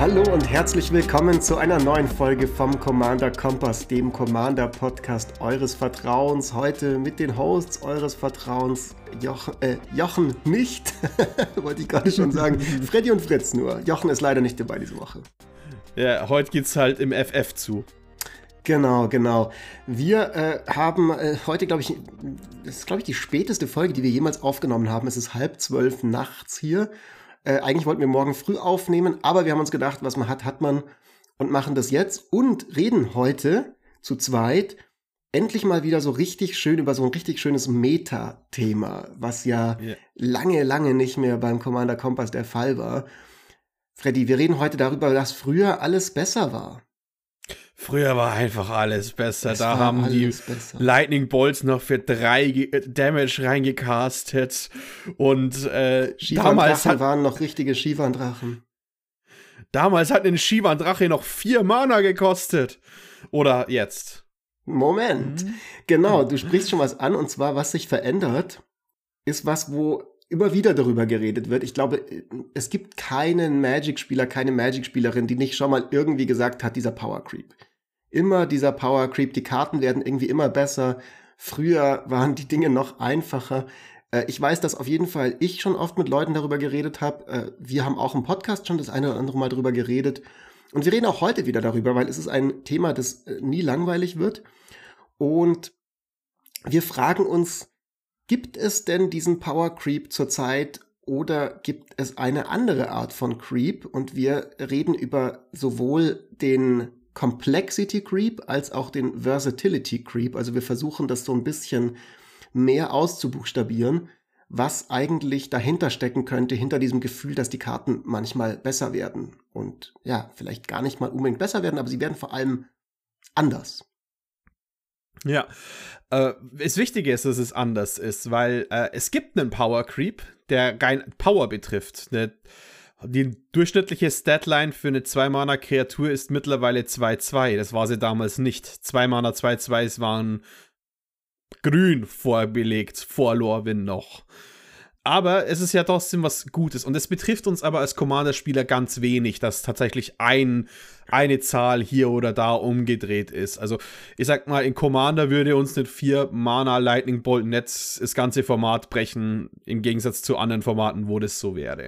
Hallo und herzlich willkommen zu einer neuen Folge vom Commander Kompass, dem Commander-Podcast eures Vertrauens. Heute mit den Hosts eures Vertrauens, Jochen nicht, wollte ich gerade schon sagen, Freddy und Fritz nur. Jochen ist leider nicht dabei diese Woche. Ja, heute geht's halt im FF zu. Genau. Wir haben heute, das ist die späteste Folge, die wir jemals aufgenommen haben. Es ist 11:30 nachts hier. Eigentlich wollten wir morgen früh aufnehmen, aber wir haben uns gedacht, was man hat man und machen das jetzt und reden heute zu zweit endlich mal wieder so richtig schön über so ein richtig schönes Meta-Thema, was ja lange nicht mehr beim Commander Kompass der Fall war. Freddy, wir reden heute darüber, dass früher alles besser war. Früher war einfach alles besser. Da haben die Lightning Bolts noch für 3 Damage reingecastet. Und damals waren noch richtige Shivan-Drachen. Damals hat ein Shivan-Drache noch 4 Mana gekostet. Oder jetzt. Moment. Genau, du sprichst schon was an. Und zwar, was sich verändert, ist was, wo immer wieder darüber geredet wird. Ich glaube, es gibt keinen Magic-Spieler, keine Magic-Spielerin, die nicht schon mal irgendwie gesagt hat, dieser Power Creep. Immer dieser Power Creep, die Karten werden irgendwie immer besser. Früher waren die Dinge noch einfacher. Ich weiß, dass auf jeden Fall ich schon oft mit Leuten darüber geredet habe. Wir haben auch im Podcast schon das eine oder andere Mal darüber geredet. Und wir reden auch heute wieder darüber, weil es ist ein Thema, das nie langweilig wird. Und wir fragen uns, gibt es denn diesen Power Creep zurzeit oder gibt es eine andere Art von Creep? Und wir reden über sowohl den Complexity Creep als auch den Versatility Creep. Also wir versuchen das so ein bisschen mehr auszubuchstabieren, was eigentlich dahinter stecken könnte, hinter diesem Gefühl, dass die Karten manchmal besser werden. Und ja, vielleicht gar nicht mal unbedingt besser werden, aber sie werden vor allem anders. Ja, das Wichtige ist, dass es anders ist, weil es gibt einen Power Creep, der rein Power betrifft. Die durchschnittliche Statline für eine 2-Mana-Kreatur ist mittlerweile 2/2. Das war sie damals nicht. 2 Mana 2/2s waren grün vorbelegt, vor Lorwyn noch. Aber es ist ja trotzdem was Gutes. Und es betrifft uns aber als Commander-Spieler ganz wenig, dass tatsächlich eine Zahl hier oder da umgedreht ist. Also ich sag mal, in Commander würde uns nicht 4 Mana Lightning Bolt Netz das ganze Format brechen, im Gegensatz zu anderen Formaten, wo das so wäre.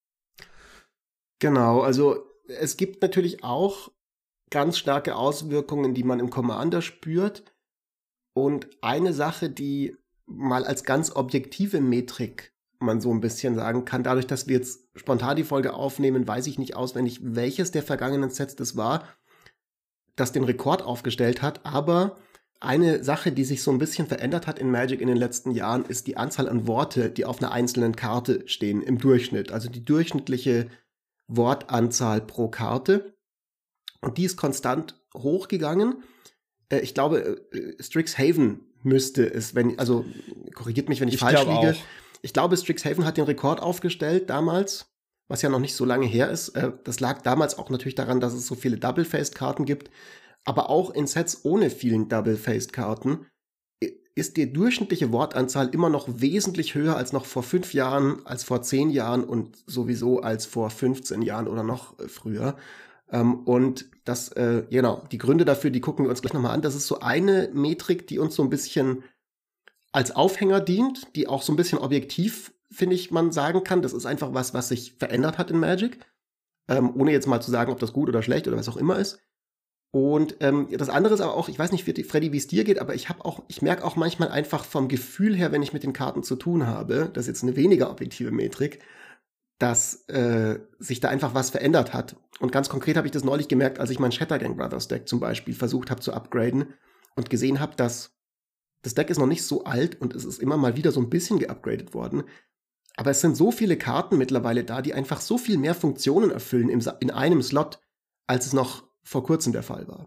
Genau, also es gibt natürlich auch ganz starke Auswirkungen, die man im Commander spürt. Und eine Sache, die mal als ganz objektive Metrik man so ein bisschen sagen kann, dadurch, dass wir jetzt spontan die Folge aufnehmen, weiß ich nicht auswendig, welches der vergangenen Sets das war, das den Rekord aufgestellt hat. Aber eine Sache, die sich so ein bisschen verändert hat in Magic in den letzten Jahren, ist die Anzahl an Worte, die auf einer einzelnen Karte stehen im Durchschnitt. Also die durchschnittliche Wortanzahl pro Karte. Und die ist konstant hochgegangen. Ich glaube, Strixhaven müsste es, korrigiert mich, wenn ich falsch liege. Auch. Ich glaube, Strixhaven hat den Rekord aufgestellt damals, was ja noch nicht so lange her ist. Das lag damals auch natürlich daran, dass es so viele Double-Faced-Karten gibt. Aber auch in Sets ohne vielen Double-Faced-Karten ist die durchschnittliche Wortanzahl immer noch wesentlich höher als noch vor 5 Jahren, als vor 10 Jahren und sowieso als vor 15 Jahren oder noch früher. Und das, die Gründe dafür, die gucken wir uns gleich nochmal an. Das ist so eine Metrik, die uns so ein bisschen als Aufhänger dient, die auch so ein bisschen objektiv, finde ich, man sagen kann. Das ist einfach was sich verändert hat in Magic. Ohne jetzt mal zu sagen, ob das gut oder schlecht oder was auch immer ist. Und das andere ist aber auch, ich weiß nicht, Freddy, wie es dir geht, aber ich merke auch manchmal einfach vom Gefühl her, wenn ich mit den Karten zu tun habe, das ist jetzt eine weniger objektive Metrik, dass sich da einfach was verändert hat. Und ganz konkret habe ich das neulich gemerkt, als ich mein Shattergang Brothers Deck zum Beispiel versucht habe zu upgraden und gesehen habe, dass das Deck ist noch nicht so alt und es ist immer mal wieder so ein bisschen geupgradet worden. Aber es sind so viele Karten mittlerweile da, die einfach so viel mehr Funktionen erfüllen in einem Slot, als es noch vor kurzem der Fall war.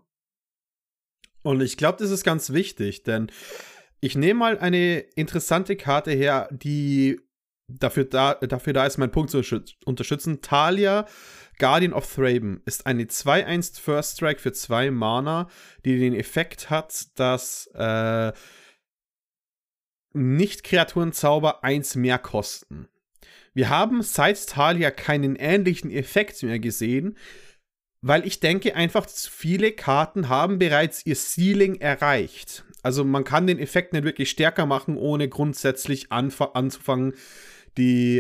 Und ich glaube, das ist ganz wichtig, denn ich nehme mal eine interessante Karte her, die dafür da ist, meinen Punkt zu unterstützen. Thalia, Guardian of Thraben, ist eine 2/1 First Strike für 2 Mana, die den Effekt hat, dass Nicht-Kreaturen-Zauber 1 mehr kosten. Wir haben seit Thalia keinen ähnlichen Effekt mehr gesehen, Weil ich denke einfach, viele Karten haben bereits ihr Ceiling erreicht. Also man kann den Effekt nicht wirklich stärker machen, ohne grundsätzlich anzufangen, die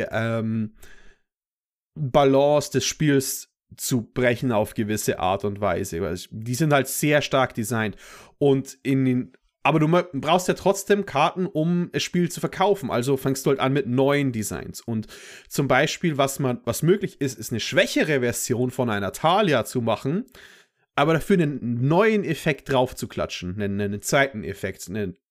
Balance des Spiels zu brechen auf gewisse Art und Weise. Weil die sind halt sehr stark designt. Aber du brauchst ja trotzdem Karten, um das Spiel zu verkaufen. Also fängst du halt an mit neuen Designs. Und zum Beispiel, was möglich ist, ist eine schwächere Version von einer Thalia zu machen, aber dafür einen neuen Effekt drauf zu klatschen. Einen zweiten Effekt.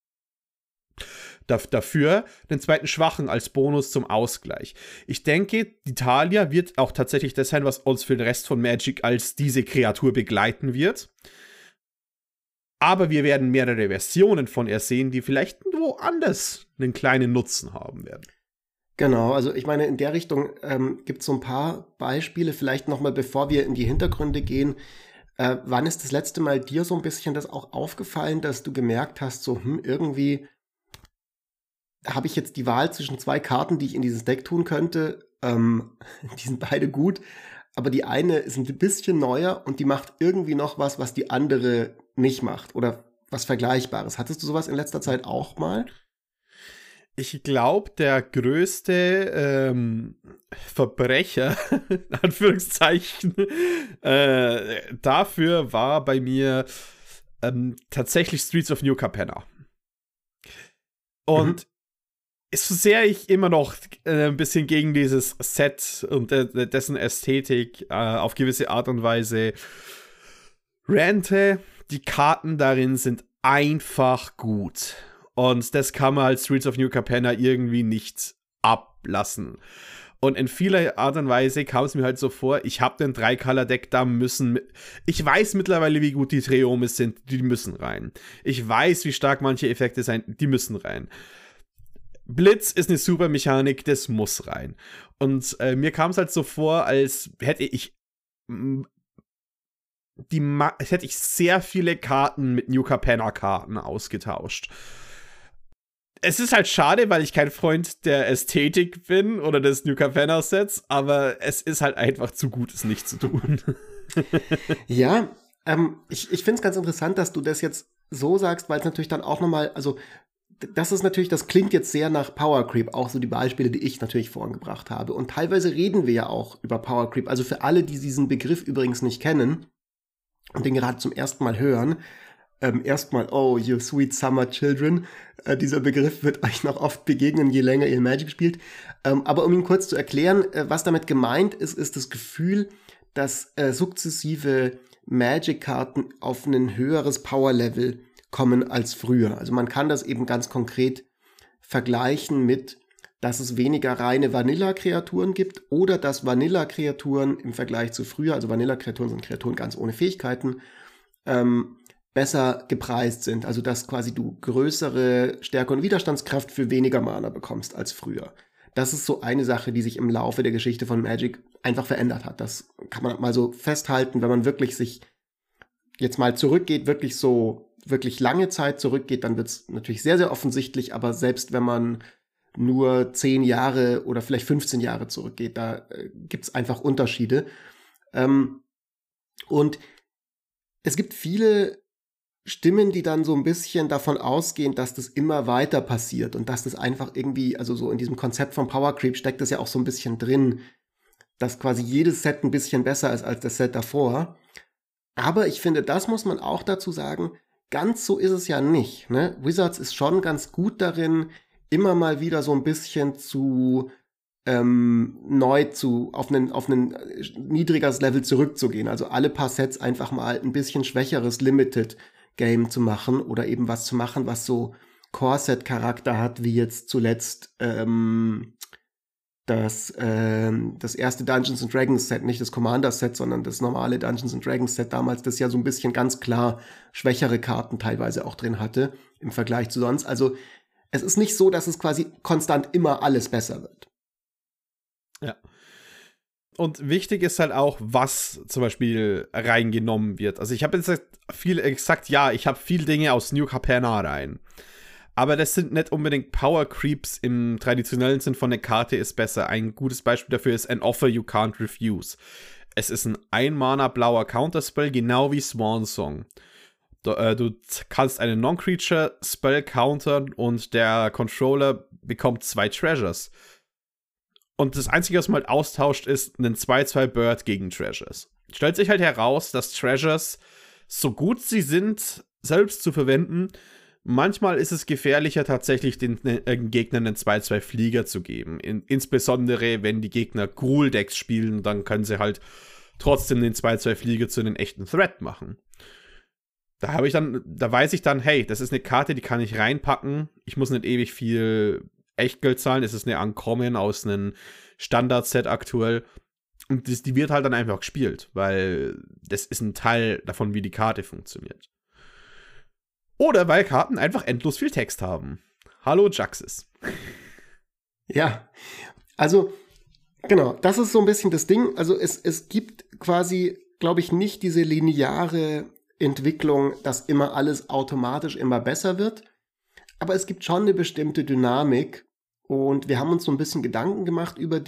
Dafür den zweiten Schwachen als Bonus zum Ausgleich. Ich denke, die Thalia wird auch tatsächlich das sein, was uns für den Rest von Magic als diese Kreatur begleiten wird. Aber wir werden mehrere Versionen von ihr sehen, die vielleicht woanders einen kleinen Nutzen haben werden. Genau, also ich meine, in der Richtung gibt es so ein paar Beispiele. Vielleicht noch mal, bevor wir in die Hintergründe gehen. Wann ist das letzte Mal dir so ein bisschen das auch aufgefallen, dass du gemerkt hast, so irgendwie habe ich jetzt die Wahl zwischen 2 Karten, die ich in dieses Deck tun könnte. Die sind beide gut, aber die eine ist ein bisschen neuer und die macht irgendwie noch was die andere nicht macht oder was Vergleichbares. Hattest du sowas in letzter Zeit auch mal? Ich glaube, der größte Verbrecher, in Anführungszeichen, dafür war bei mir tatsächlich Streets of New Capenna. Und so sehr ich immer noch ein bisschen gegen dieses Set und dessen Ästhetik auf gewisse Art und Weise rante, die Karten darin sind einfach gut. Und das kann man als Streets of New Capenna irgendwie nicht ablassen. Und in vieler Art und Weise kam es mir halt so vor, ich habe den 3-Color-Deck, da müssen... Ich weiß mittlerweile, wie gut die Treomes sind, die müssen rein. Ich weiß, wie stark manche Effekte sind, die müssen rein. Blitz ist eine super Mechanik, das muss rein. Und mir kam es halt so vor, als hätte ich sehr viele Karten mit New Capenna-Karten ausgetauscht. Es ist halt schade, weil ich kein Freund der Ästhetik bin oder des New Capenna-Sets, aber es ist halt einfach zu gut, es nicht zu tun. Ja, ich finde es ganz interessant, dass du das jetzt so sagst, weil es natürlich dann auch nochmal, also das klingt jetzt sehr nach Power Creep, auch so die Beispiele, die ich natürlich vorhin gebracht habe. Und teilweise reden wir ja auch über Power Creep. Also für alle, die diesen Begriff übrigens nicht kennen und den gerade zum ersten Mal hören, erstmal, oh, you sweet summer children. Dieser Begriff wird euch noch oft begegnen, je länger ihr Magic spielt. Aber um ihn kurz zu erklären, was damit gemeint ist, ist das Gefühl, dass sukzessive Magic-Karten auf ein höheres Power-Level kommen als früher. Also man kann das eben ganz konkret vergleichen mit, dass es weniger reine Vanilla-Kreaturen gibt oder dass Vanilla-Kreaturen im Vergleich zu früher, also Vanilla-Kreaturen sind Kreaturen ganz ohne Fähigkeiten, besser gepreist sind. Also dass quasi du größere Stärke und Widerstandskraft für weniger Mana bekommst als früher. Das ist so eine Sache, die sich im Laufe der Geschichte von Magic einfach verändert hat. Das kann man mal so festhalten, wenn man wirklich sich jetzt mal zurückgeht, wirklich lange Zeit zurückgeht, dann wird es natürlich sehr, sehr offensichtlich, aber selbst wenn man nur 10 Jahre oder vielleicht 15 Jahre zurückgeht, da gibt es einfach Unterschiede. Und es gibt viele Stimmen, die dann so ein bisschen davon ausgehen, dass das immer weiter passiert und dass das einfach irgendwie, also so in diesem Konzept von Power Creep steckt das ja auch so ein bisschen drin, dass quasi jedes Set ein bisschen besser ist als das Set davor. Aber ich finde, das muss man auch dazu sagen, ganz so ist es ja nicht. Ne? Wizards ist schon ganz gut darin, immer mal wieder so ein bisschen auf einen niedrigeres Level zurückzugehen. Also alle paar Sets einfach mal ein bisschen schwächeres Limited-Game zu machen oder eben was zu machen, was so Core-Set-Charakter hat, wie jetzt zuletzt das erste Dungeons & Dragons Set, nicht das Commander Set, sondern das normale Dungeons & Dragons Set damals, das ja so ein bisschen ganz klar schwächere Karten teilweise auch drin hatte im Vergleich zu sonst. Also es ist nicht so, dass es quasi konstant immer alles besser wird. Ja. Und wichtig ist halt auch, was zum Beispiel reingenommen wird. Also ich habe jetzt ich habe viel Dinge aus New Capenna rein. Aber das sind nicht unbedingt Power Creeps im traditionellen Sinn von der Karte ist besser. Ein gutes Beispiel dafür ist An Offer You Can't Refuse. Es ist ein 1-Mana blauer Counterspell, genau wie Swan Song. Du kannst einen Non-Creature-Spell countern und der Controller bekommt 2 Treasures. Und das Einzige, was man halt austauscht, ist einen 2/2 Bird gegen Treasures. Stellt sich halt heraus, dass Treasures, so gut sie sind, selbst zu verwenden, manchmal ist es gefährlicher, tatsächlich den Gegnern einen 2/2 Flieger zu geben. Insbesondere, wenn die Gegner Gruul-Decks spielen, dann können sie halt trotzdem den 2/2 Flieger zu einem echten Threat machen. Da weiß ich dann, hey, das ist eine Karte, die kann ich reinpacken. Ich muss nicht ewig viel Echtgeld zahlen. Es ist eine Uncommon aus einem Standard-Set aktuell. Und die wird halt dann einfach gespielt, weil das ist ein Teil davon, wie die Karte funktioniert. Oder weil Karten einfach endlos viel Text haben. Hallo Jaxis. Ja, also genau, das ist so ein bisschen das Ding. Also es gibt quasi, glaube ich, nicht diese lineare Entwicklung, dass immer alles automatisch immer besser wird. Aber es gibt schon eine bestimmte Dynamik. Und wir haben uns so ein bisschen Gedanken gemacht über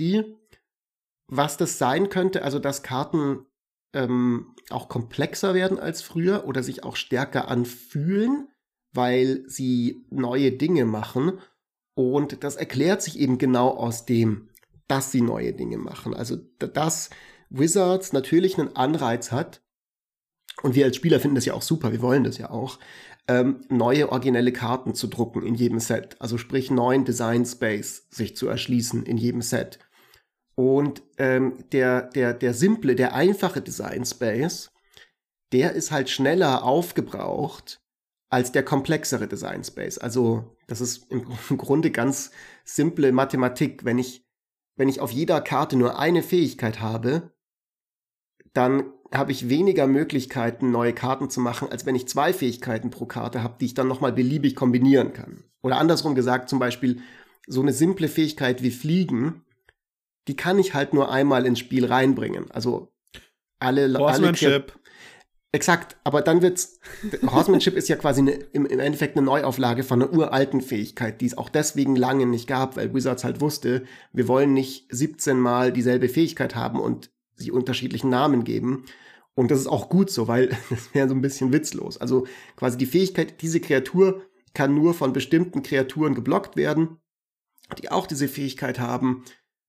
was das sein könnte. Also dass Karten auch komplexer werden als früher oder sich auch stärker anfühlen, weil sie neue Dinge machen. Und das erklärt sich eben genau aus dem, dass sie neue Dinge machen. Also dass Wizards natürlich einen Anreiz hat, und wir als Spieler finden das ja auch super, wir wollen das ja auch, neue originelle Karten zu drucken in jedem Set. Also sprich neuen Design Space sich zu erschließen in jedem Set. Und der simple, der einfache Design Space, der ist halt schneller aufgebraucht als der komplexere Design Space. Also das ist im Grunde ganz simple Mathematik. Wenn ich auf jeder Karte nur eine Fähigkeit habe, dann habe ich weniger Möglichkeiten, neue Karten zu machen, als wenn ich 2 Fähigkeiten pro Karte habe, die ich dann nochmal beliebig kombinieren kann. Oder andersrum gesagt, zum Beispiel so eine simple Fähigkeit wie Fliegen, die kann ich halt nur einmal ins Spiel reinbringen. Also Horsemanship. Exakt, aber dann wird's. Horsemanship ist ja quasi im Endeffekt eine Neuauflage von einer uralten Fähigkeit, die es auch deswegen lange nicht gab, weil Wizards halt wusste, wir wollen nicht 17 Mal dieselbe Fähigkeit haben und sie unterschiedlichen Namen geben. Und das ist auch gut so, weil das wäre so ein bisschen witzlos. Also quasi die Fähigkeit, diese Kreatur kann nur von bestimmten Kreaturen geblockt werden, die auch diese Fähigkeit haben.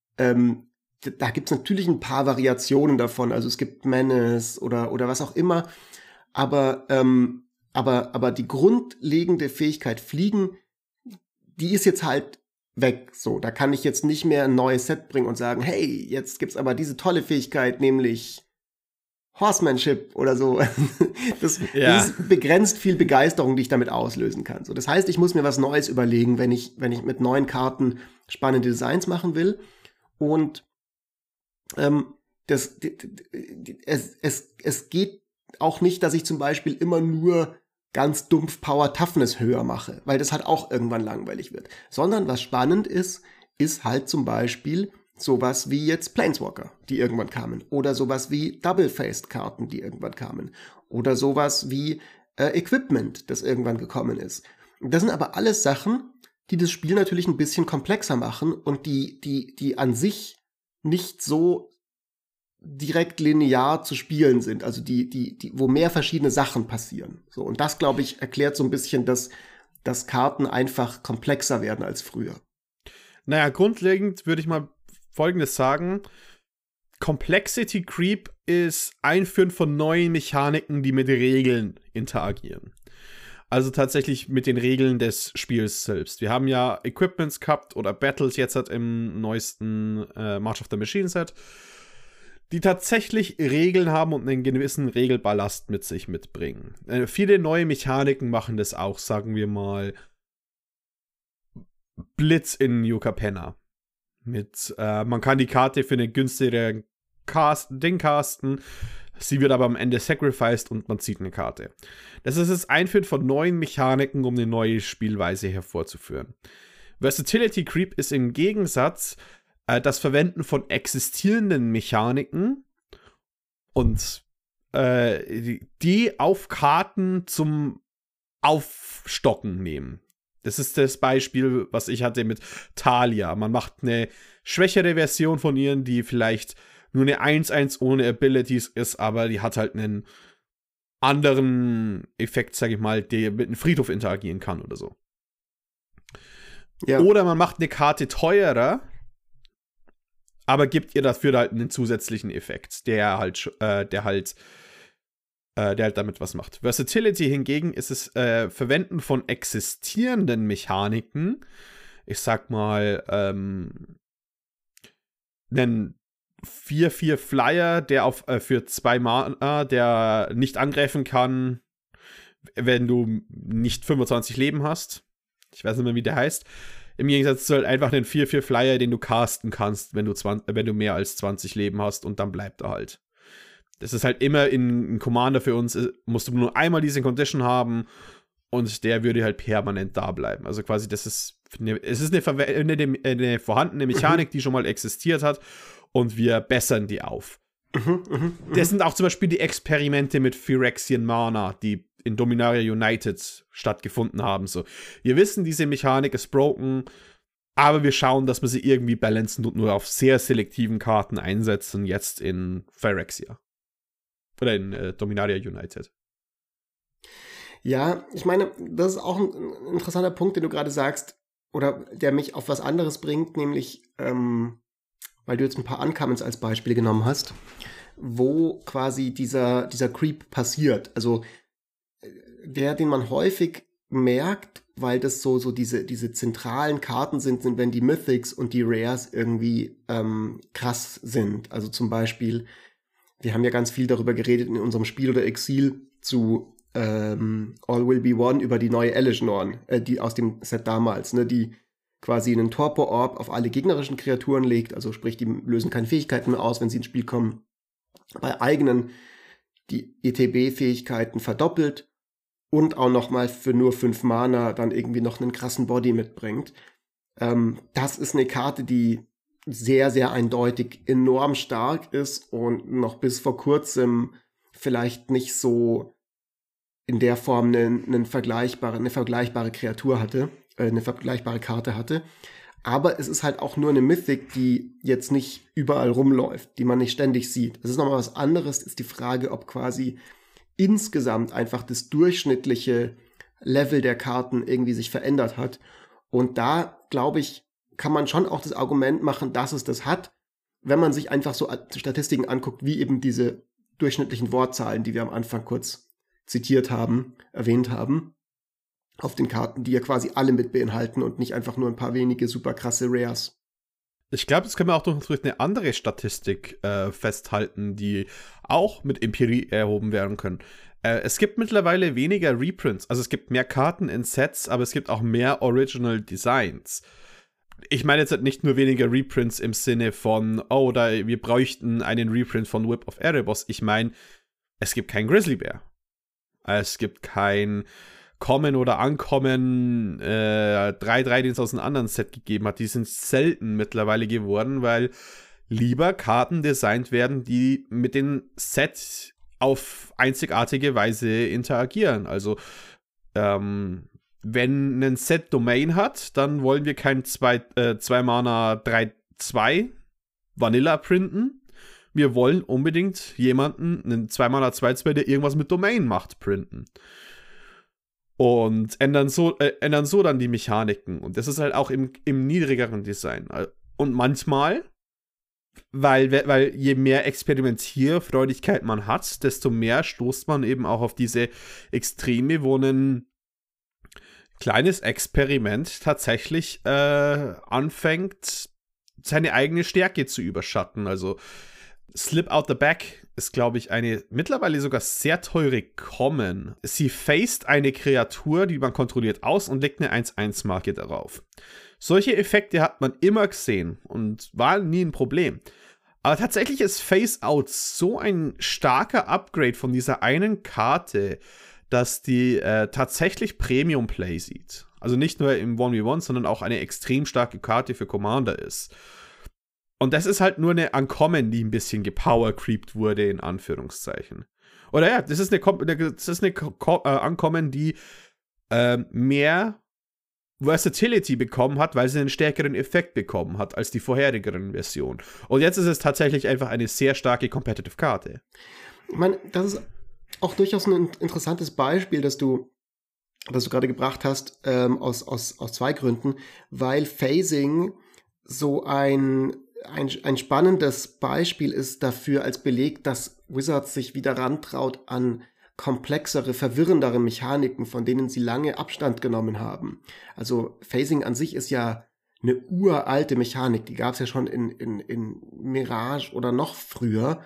Da gibt es natürlich ein paar Variationen davon. Also es gibt Menace oder was auch immer. Aber die grundlegende Fähigkeit Fliegen, die ist jetzt halt weg. So, da kann ich jetzt nicht mehr ein neues Set bringen und sagen, hey, jetzt gibt's aber diese tolle Fähigkeit, nämlich Horsemanship oder so. Das ist begrenzt viel Begeisterung, die ich damit auslösen kann. So, das heißt, ich muss mir was Neues überlegen, wenn ich mit neuen Karten spannende Designs machen will. Und es geht auch nicht, dass ich zum Beispiel immer nur ganz dumpf Power Toughness höher mache, weil das halt auch irgendwann langweilig wird. Sondern was spannend ist halt zum Beispiel sowas wie jetzt Planeswalker, die irgendwann kamen. Oder sowas wie Double-Faced-Karten, die irgendwann kamen. Oder sowas wie Equipment, das irgendwann gekommen ist. Das sind aber alles Sachen, die das Spiel natürlich ein bisschen komplexer machen und die an sich nicht so direkt linear zu spielen sind, also wo mehr verschiedene Sachen passieren. So, und das, glaube ich, erklärt so ein bisschen, dass Karten einfach komplexer werden als früher. Naja, grundlegend würde ich mal Folgendes sagen. Complexity Creep ist Einführen von neuen Mechaniken, die mit Regeln interagieren. Also tatsächlich mit den Regeln des Spiels selbst. Wir haben ja Equipments gehabt oder Battles jetzt halt im neuesten March of the Machine Set, die tatsächlich Regeln haben und einen gewissen Regelballast mit sich mitbringen. Viele neue Mechaniken machen das auch, sagen wir mal Blitz in Yucca Penna. Man kann die Karte für eine günstigere Ding casten, sie wird aber am Ende sacrificed und man zieht eine Karte. Das ist das Einführen von neuen Mechaniken, um eine neue Spielweise hervorzuführen. Versatility Creep ist im Gegensatz das Verwenden von existierenden Mechaniken und die auf Karten zum Aufstocken nehmen. Das ist das Beispiel, was ich hatte mit Thalia. Man macht eine schwächere Version von ihr, die vielleicht nur eine 1-1 ohne Abilities ist, aber die hat halt einen anderen Effekt, sag ich mal, der mit einem Friedhof interagieren kann oder so. Ja. Oder man macht eine Karte teurer, aber gibt ihr dafür halt einen zusätzlichen Effekt, der halt damit was macht. Versatility hingegen ist es Verwenden von existierenden Mechaniken. Ich sag mal, einen 4/4 Flyer, der für 2 Mana, der nicht angreifen kann, wenn du nicht 25 Leben hast. Ich weiß nicht mehr, wie der heißt. Im Gegensatz zu halt einfach einen 4/4 Flyer, den du casten kannst, wenn du mehr als 20 Leben hast, und dann bleibt er halt. Das ist halt immer in Commander für uns, musst du nur einmal diese Condition haben und der würde halt permanent da bleiben. Also quasi, es ist eine vorhandene Mechanik, die schon mal existiert hat, und wir bessern die auf. Das sind auch zum Beispiel die Experimente mit Phyrexian Mana, die in Dominaria United stattgefunden haben. So, wir wissen, diese Mechanik ist broken, aber wir schauen, dass wir sie irgendwie balancen und nur auf sehr selektiven Karten einsetzen, jetzt in Phyrexia. Oder in Dominaria United. Ja, ich meine, das ist auch ein interessanter Punkt, den du gerade sagst, oder der mich auf was anderes bringt, nämlich, weil du jetzt ein paar Uncommons als Beispiel genommen hast, wo quasi dieser Creep passiert. Also den man häufig merkt, weil das so diese zentralen Karten sind, wenn die Mythics und die Rares irgendwie krass sind. Also zum Beispiel, wir haben ja ganz viel darüber geredet in unserem Spiel oder Exil zu All Will Be One über die neue Elesh Norn, die aus dem Set damals, ne, die quasi einen Torpor-Orb auf alle gegnerischen Kreaturen legt, also sprich, die lösen keine Fähigkeiten mehr aus, wenn sie ins Spiel kommen. Bei eigenen die ETB-Fähigkeiten verdoppelt und auch nochmal für nur 5 Mana dann irgendwie noch einen krassen Body mitbringt. Das ist eine Karte, die sehr, sehr eindeutig enorm stark ist und noch bis vor kurzem vielleicht nicht so in der Form eine vergleichbare Kreatur hatte, eine vergleichbare Karte hatte. Aber es ist halt auch nur eine Mythic, die jetzt nicht überall rumläuft, die man nicht ständig sieht. Das ist nochmal was anderes, ist die Frage, ob quasi insgesamt einfach das durchschnittliche Level der Karten irgendwie sich verändert hat. Und da, glaube ich, kann man schon auch das Argument machen, dass es das hat, wenn man sich einfach so Statistiken anguckt, wie eben diese durchschnittlichen Wortzahlen, die wir am Anfang kurz erwähnt haben, auf den Karten, die ja quasi alle mit beinhalten und nicht einfach nur ein paar wenige super krasse Rares. Ich glaube, das können wir auch durch eine andere Statistik festhalten, die auch mit Empirie erhoben werden können. Es gibt mittlerweile weniger Reprints, also es gibt mehr Karten in Sets, aber es gibt auch mehr Original Designs. Ich meine jetzt halt nicht nur weniger Reprints im Sinne von, wir bräuchten einen Reprint von Whip of Erebos. Ich meine, es gibt keinen Grizzly Bear. Es gibt kein Kommen oder Ankommen 3/3, den es aus einem anderen Set gegeben hat. Die sind selten mittlerweile geworden, weil lieber Karten designt werden, die mit dem Set auf einzigartige Weise interagieren. Also, wenn ein Set Domain hat, dann wollen wir kein 2 Mana 3/2 Vanilla printen. Wir wollen unbedingt jemanden, einen 2 Mana 2/2, der irgendwas mit Domain macht, printen. Und ändern so dann die Mechaniken. Und das ist halt auch im niedrigeren Design. Und manchmal, weil je mehr Experimentierfreudigkeit man hat, desto mehr stoßt man eben auch auf diese Extreme, wo ein kleines Experiment tatsächlich anfängt, seine eigene Stärke zu überschatten. Also Slip Out the Back ist, glaube ich, eine mittlerweile sogar sehr teure Common. Sie faced eine Kreatur, die man kontrolliert, aus und legt eine 1/1-Marke darauf. Solche Effekte hat man immer gesehen und war nie ein Problem. Aber tatsächlich ist Face Out so ein starker Upgrade von dieser einen Karte, dass die tatsächlich Premium Play sieht. Also nicht nur im 1v1, sondern auch eine extrem starke Karte für Commander ist. Und das ist halt nur eine Uncommon, die ein bisschen gepower-creept wurde, in Anführungszeichen. Oder ja, das ist eine Uncommon, die mehr Versatility bekommen hat, weil sie einen stärkeren Effekt bekommen hat als die vorherigeren Versionen. Und jetzt ist es tatsächlich einfach eine sehr starke Competitive-Karte. Ich meine, das ist auch durchaus ein interessantes Beispiel, das du gerade gebracht hast, aus zwei Gründen, weil Phasing so ein spannendes Beispiel ist dafür als Beleg, dass Wizards sich wieder rantraut an komplexere, verwirrendere Mechaniken, von denen sie lange Abstand genommen haben. Also Phasing an sich ist ja eine uralte Mechanik, die gab es ja schon in Mirage oder noch früher,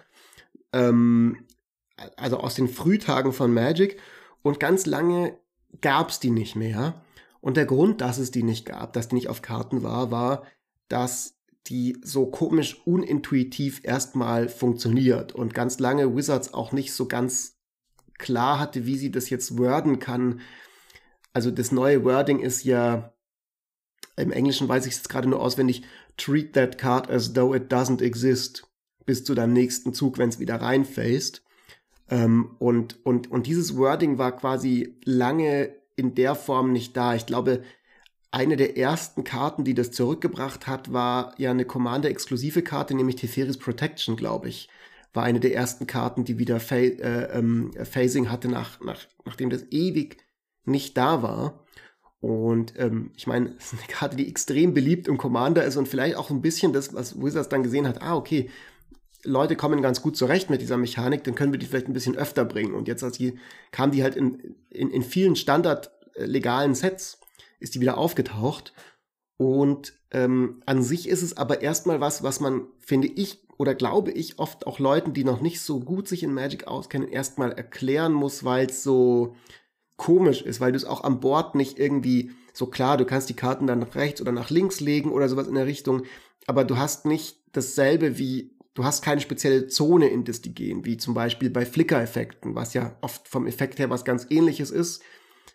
also aus den Frühtagen von Magic, und ganz lange gab es die nicht mehr. Und der Grund, dass es die nicht gab, dass die nicht auf Karten war, dass die so komisch unintuitiv erstmal funktioniert und ganz lange Wizards auch nicht so ganz klar hatte, wie sie das jetzt worden kann. Also das neue Wording ist ja, im Englischen weiß ich es jetzt gerade nur auswendig, treat that card as though it doesn't exist, bis zu deinem nächsten Zug, wenn es wieder reinfaced. Und dieses Wording war quasi lange in der Form nicht da. Ich glaube, eine der ersten Karten, die das zurückgebracht hat, war ja eine Commander-exklusive Karte, nämlich Teferi's Protection, glaube ich. War eine der ersten Karten, die wieder Phasing hatte, nachdem das ewig nicht da war. Und ich meine, es ist eine Karte, die extrem beliebt im Commander ist und vielleicht auch ein bisschen das, was Wizards dann gesehen hat, okay, Leute kommen ganz gut zurecht mit dieser Mechanik, dann können wir die vielleicht ein bisschen öfter bringen. Und jetzt kam die halt in vielen standardlegalen Sets, ist die wieder aufgetaucht. Und an sich ist es aber erstmal was man, finde ich, oder glaube ich, oft auch Leuten, die noch nicht so gut sich in Magic auskennen, erstmal erklären muss, weil es so komisch ist, weil du es auch am Board nicht irgendwie so klar, du kannst die Karten dann nach rechts oder nach links legen oder sowas in der Richtung, aber du hast nicht dasselbe du hast keine spezielle Zone, in das die gehen, wie zum Beispiel bei Flicker-Effekten, was ja oft vom Effekt her was ganz Ähnliches ist,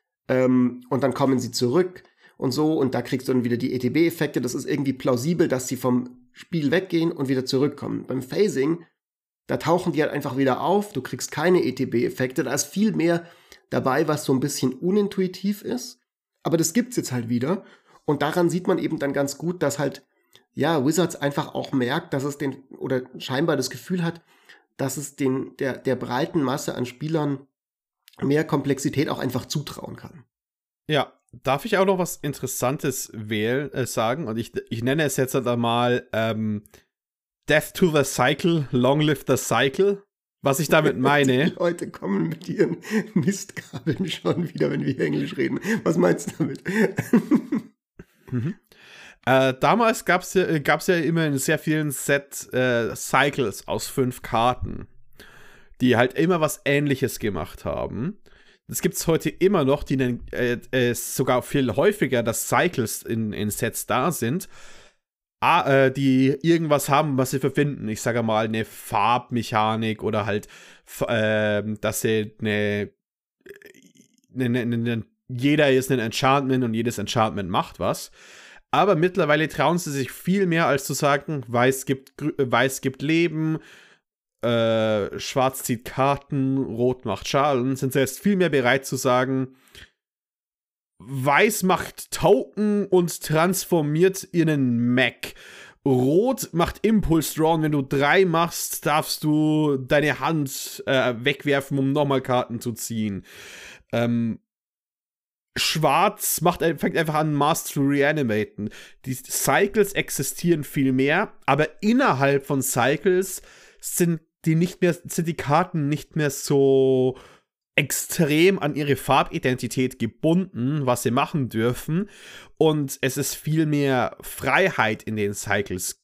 und dann kommen sie zurück und so, und da kriegst du dann wieder die ETB-Effekte, das ist irgendwie plausibel, dass sie vom Spiel weggehen und wieder zurückkommen. Beim Phasing, da tauchen die halt einfach wieder auf, du kriegst keine ETB-Effekte, da ist viel mehr dabei, was so ein bisschen unintuitiv ist, aber das gibt's jetzt halt wieder, und daran sieht man eben dann ganz gut, dass halt, ja, Wizards einfach auch merkt, dass es oder scheinbar das Gefühl hat, dass es der breiten Masse an Spielern mehr Komplexität auch einfach zutrauen kann. Ja, darf ich auch noch was Interessantes sagen? Und ich nenne es jetzt einmal Death to the Cycle, Long Live the Cycle. Was ich damit meine. Die Leute kommen mit ihren Mistgabeln schon wieder, wenn wir Englisch reden. Was meinst du damit? Damals gab's ja immer in sehr vielen Cycles aus 5 Karten, die halt immer was Ähnliches gemacht haben. Das gibt's heute immer noch, die nennen sogar viel häufiger, dass Cycles in Sets da sind, die irgendwas haben, was sie verbinden. Ich sage mal eine Farbmechanik oder halt, dass sie jeder ist ein Enchantment und jedes Enchantment macht was. Aber mittlerweile trauen sie sich viel mehr, als zu sagen, Weiß gibt Leben, Schwarz zieht Karten, Rot macht Schalen, sind sie jetzt viel mehr bereit zu sagen, Weiß macht Token und transformiert in einen Mech. Rot macht Impulse Drawn, wenn du 3 machst, darfst du deine Hand wegwerfen, um nochmal Karten zu ziehen. Schwarz fängt einfach an, Mass zu reanimaten. Die Cycles existieren viel mehr, aber innerhalb von Cycles sind die Karten nicht mehr so extrem an ihre Farbidentität gebunden, was sie machen dürfen. Und es ist viel mehr Freiheit in den Cycles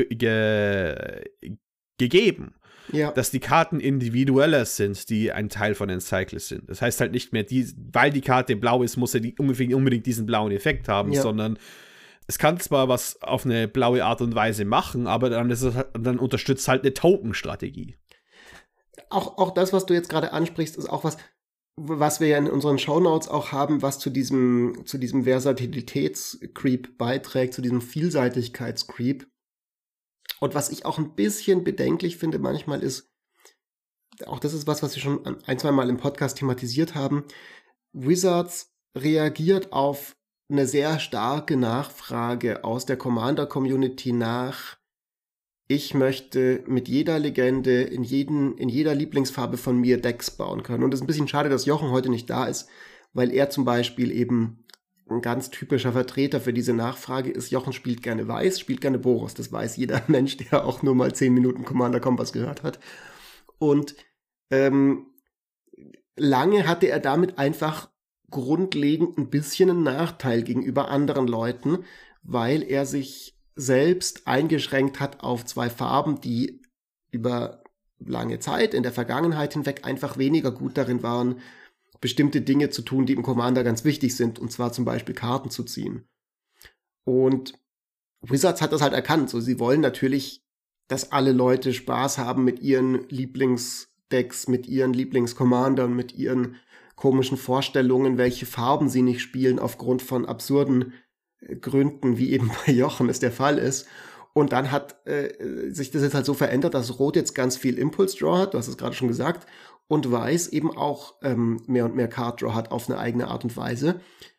gegeben. Ja. Dass die Karten individueller sind, die ein Teil von den Cycles sind. Das heißt halt nicht mehr, weil die Karte blau ist, muss sie unbedingt diesen blauen Effekt haben, sondern es kann zwar was auf eine blaue Art und Weise machen, aber dann unterstützt halt eine Token-Strategie. Auch das, was du jetzt gerade ansprichst, ist auch was wir ja in unseren Shownotes auch haben, was zu diesem Versatilitäts-Creep beiträgt, zu diesem Vielseitigkeits-Creep. Und was ich auch ein bisschen bedenklich finde manchmal ist, auch das ist was wir schon ein, zwei Mal im Podcast thematisiert haben, Wizards reagiert auf eine sehr starke Nachfrage aus der Commander-Community nach, ich möchte mit jeder Legende in jeder Lieblingsfarbe von mir Decks bauen können. Und es ist ein bisschen schade, dass Jochen heute nicht da ist, weil er zum Beispiel eben ein ganz typischer Vertreter für diese Nachfrage ist. Jochen spielt gerne Weiß, spielt gerne Boros. Das weiß jeder Mensch, der auch nur mal 10 Minuten Commander Kompass gehört hat. Und lange hatte er damit einfach grundlegend ein bisschen einen Nachteil gegenüber anderen Leuten, weil er sich selbst eingeschränkt hat auf 2 Farben, die über lange Zeit in der Vergangenheit hinweg einfach weniger gut darin waren, bestimmte Dinge zu tun, die im Commander ganz wichtig sind, und zwar zum Beispiel Karten zu ziehen. Und Wizards hat das halt erkannt. So, sie wollen natürlich, dass alle Leute Spaß haben mit ihren Lieblingsdecks, mit ihren Lieblingscommandern, mit ihren komischen Vorstellungen, welche Farben sie nicht spielen, aufgrund von absurden Gründen, wie eben bei Jochen es der Fall ist. Und dann hat sich das jetzt halt so verändert, dass Rot jetzt ganz viel Impulse Draw hat, du hast es gerade schon gesagt, und Weiß eben auch mehr und mehr Card Draw hat auf eine eigene Art und Weise.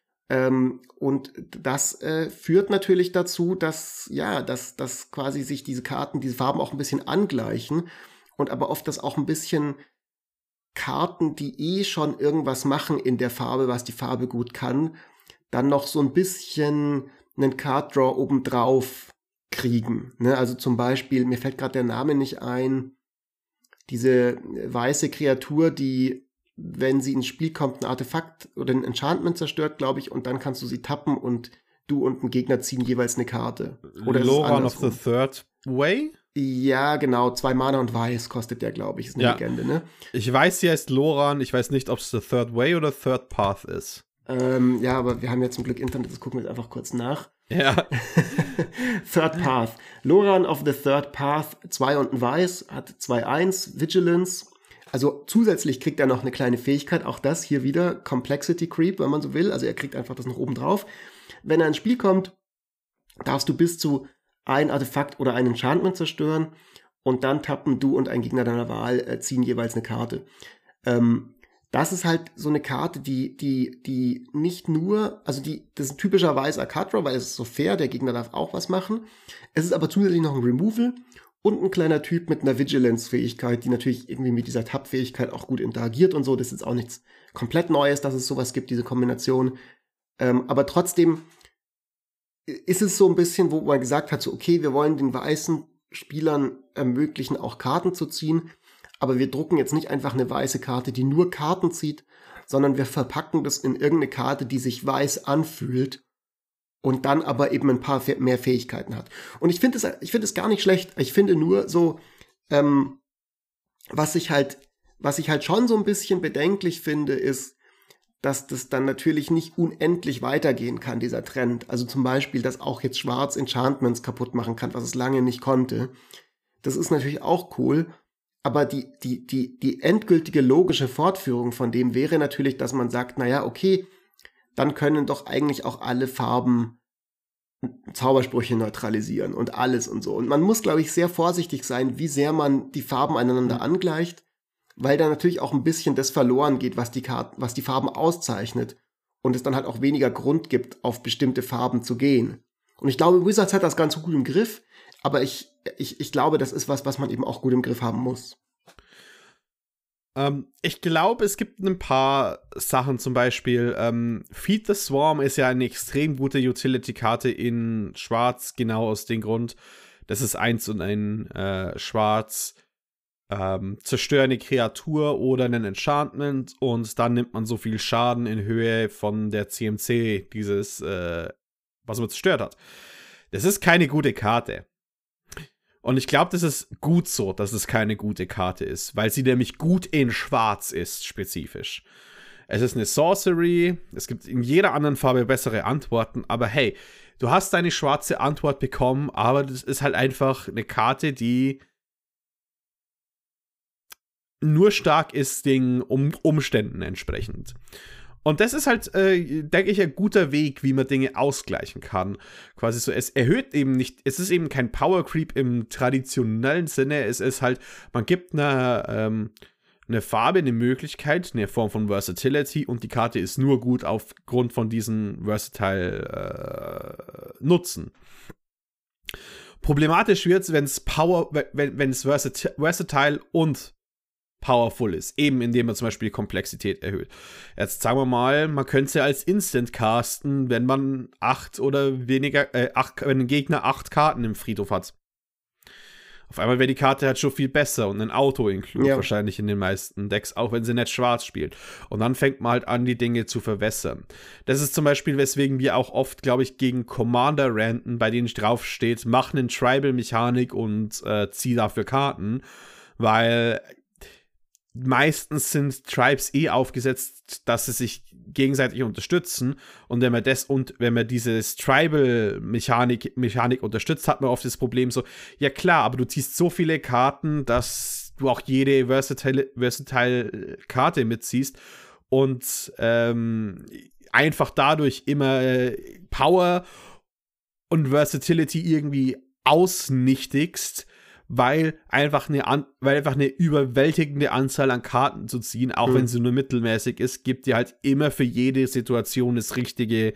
Und das führt natürlich dazu, dass quasi sich diese Farben auch ein bisschen angleichen und aber oft das auch ein bisschen Karten, die schon irgendwas machen in der Farbe, was die Farbe gut kann, dann noch so ein bisschen einen Card Draw obendrauf kriegen. Ne? Also zum Beispiel, mir fällt gerade der Name nicht ein, diese weiße Kreatur, die, wenn sie ins Spiel kommt, ein Artefakt oder ein Enchantment zerstört, glaube ich, und dann kannst du sie tappen und du und ein Gegner ziehen jeweils eine Karte. Oder Loran of the Third Way? Ja, genau, 2 Mana und Weiß kostet der, glaube ich, ist eine Legende, ne? Ich weiß, sie heißt Loran, ich weiß nicht, ob es The Third Way oder Third Path ist. Ja, aber wir haben ja zum Glück Internet, das gucken wir jetzt einfach kurz nach. Ja. Third Path. Loran of the Third Path, 2 und ein Weiß, hat 2/1, Vigilance. Also zusätzlich kriegt er noch eine kleine Fähigkeit, auch das hier wieder Complexity Creep, wenn man so will. Also er kriegt einfach das noch oben drauf. Wenn er ins Spiel kommt, darfst du bis zu ein Artefakt oder ein Enchantment zerstören und dann tappen du und ein Gegner deiner Wahl, ziehen jeweils eine Karte. Das ist halt so eine Karte, die nicht nur, also das ist ein typischer weißer Card Draw, weil es ist so fair, der Gegner darf auch was machen. Es ist aber zusätzlich noch ein Removal und ein kleiner Typ mit einer Vigilance-Fähigkeit, die natürlich irgendwie mit dieser Tap-Fähigkeit auch gut interagiert und so. Das ist jetzt auch nichts komplett Neues, dass es sowas gibt, diese Kombination. Aber trotzdem ist es so ein bisschen, wo man gesagt hat, so okay, wir wollen den weißen Spielern ermöglichen, auch Karten zu ziehen, aber wir drucken jetzt nicht einfach eine weiße Karte, die nur Karten zieht, sondern wir verpacken das in irgendeine Karte, die sich weiß anfühlt und dann aber eben ein paar mehr Fähigkeiten hat. Und ich finde es gar nicht schlecht. Ich finde nur so, was ich halt schon so ein bisschen bedenklich finde, ist, dass das dann natürlich nicht unendlich weitergehen kann, dieser Trend. Also zum Beispiel, dass auch jetzt Schwarz Enchantments kaputt machen kann, was es lange nicht konnte. Das ist natürlich auch cool, aber die endgültige logische Fortführung von dem wäre natürlich, dass man sagt, naja, okay, dann können doch eigentlich auch alle Farben Zaubersprüche neutralisieren und alles und so. Und man muss, glaube ich, sehr vorsichtig sein, wie sehr man die Farben aneinander angleicht, weil da natürlich auch ein bisschen das verloren geht, was die Farben auszeichnet und es dann halt auch weniger Grund gibt, auf bestimmte Farben zu gehen. Und ich glaube, Wizards hat das ganz gut im Griff, aber ich glaube, das ist was man eben auch gut im Griff haben muss. Ich glaube, es gibt ein paar Sachen, zum Beispiel Feed the Swarm ist ja eine extrem gute Utility-Karte in Schwarz, genau aus dem Grund, das ist 1 und ein Schwarz, zerstöre eine Kreatur oder einen Enchantment und dann nimmt man so viel Schaden in Höhe von der CMC, dieses, was man zerstört hat. Das ist keine gute Karte. Und ich glaube, das ist gut so, dass es keine gute Karte ist, weil sie nämlich gut in Schwarz ist, spezifisch. Es ist eine Sorcery, es gibt in jeder anderen Farbe bessere Antworten, aber hey, du hast deine schwarze Antwort bekommen, aber das ist halt einfach eine Karte, die nur stark ist den Umständen entsprechend. Und das ist halt, denke ich, ein guter Weg, wie man Dinge ausgleichen kann. Quasi so, es erhöht eben nicht, es ist eben kein Power Creep im traditionellen Sinne, es ist halt, man gibt einer eine Farbe, eine Möglichkeit, eine Form von Versatility und die Karte ist nur gut aufgrund von diesen Versatile Nutzen. Problematisch wird es, wenn es versatile und powerful ist, eben indem man zum Beispiel die Komplexität erhöht. Jetzt sagen wir mal, man könnte sie als Instant casten, wenn man 8 oder weniger, wenn ein Gegner 8 Karten im Friedhof hat. Auf einmal wäre die Karte halt schon viel besser und ein Auto-Include wahrscheinlich in den meisten Decks, auch wenn sie nicht schwarz spielt. Und dann fängt man halt an, die Dinge zu verwässern. Das ist zum Beispiel, weswegen wir auch oft, glaube ich, gegen Commander ranten, bei denen drauf steht, mach einen Tribal-Mechanik und zieh dafür Karten, weil meistens sind Tribes aufgesetzt, dass sie sich gegenseitig unterstützen und wenn man dieses Tribal-Mechanik unterstützt, hat man oft das Problem so, ja klar, aber du ziehst so viele Karten, dass du auch jede versatile Karte mitziehst und einfach dadurch immer Power und Versatility irgendwie ausnichtigst, weil einfach eine überwältigende Anzahl an Karten zu ziehen, auch wenn sie nur mittelmäßig ist, gibt dir halt immer für jede Situation das richtige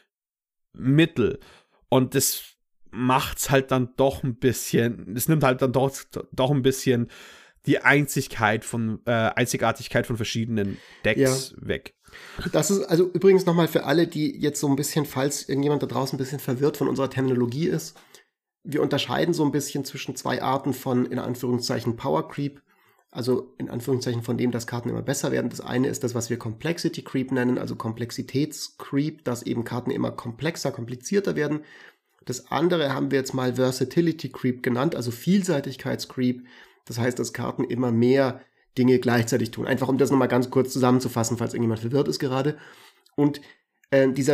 Mittel. Und das macht's halt dann doch ein bisschen, es nimmt halt dann doch ein bisschen die Einzigartigkeit von verschiedenen Decks weg. Das ist also übrigens nochmal für alle, die jetzt so ein bisschen, falls irgendjemand da draußen ein bisschen verwirrt von unserer Terminologie ist, wir unterscheiden so ein bisschen zwischen zwei Arten von, in Anführungszeichen, Power Creep, also in Anführungszeichen von dem, dass Karten immer besser werden. Das eine ist das, was wir Complexity Creep nennen, also Komplexitätscreep, dass eben Karten immer komplexer, komplizierter werden. Das andere haben wir jetzt mal Versatility Creep genannt, also Vielseitigkeitscreep. Das heißt, dass Karten immer mehr Dinge gleichzeitig tun. Einfach um das nochmal ganz kurz zusammenzufassen, falls irgendjemand verwirrt ist gerade. Und dieser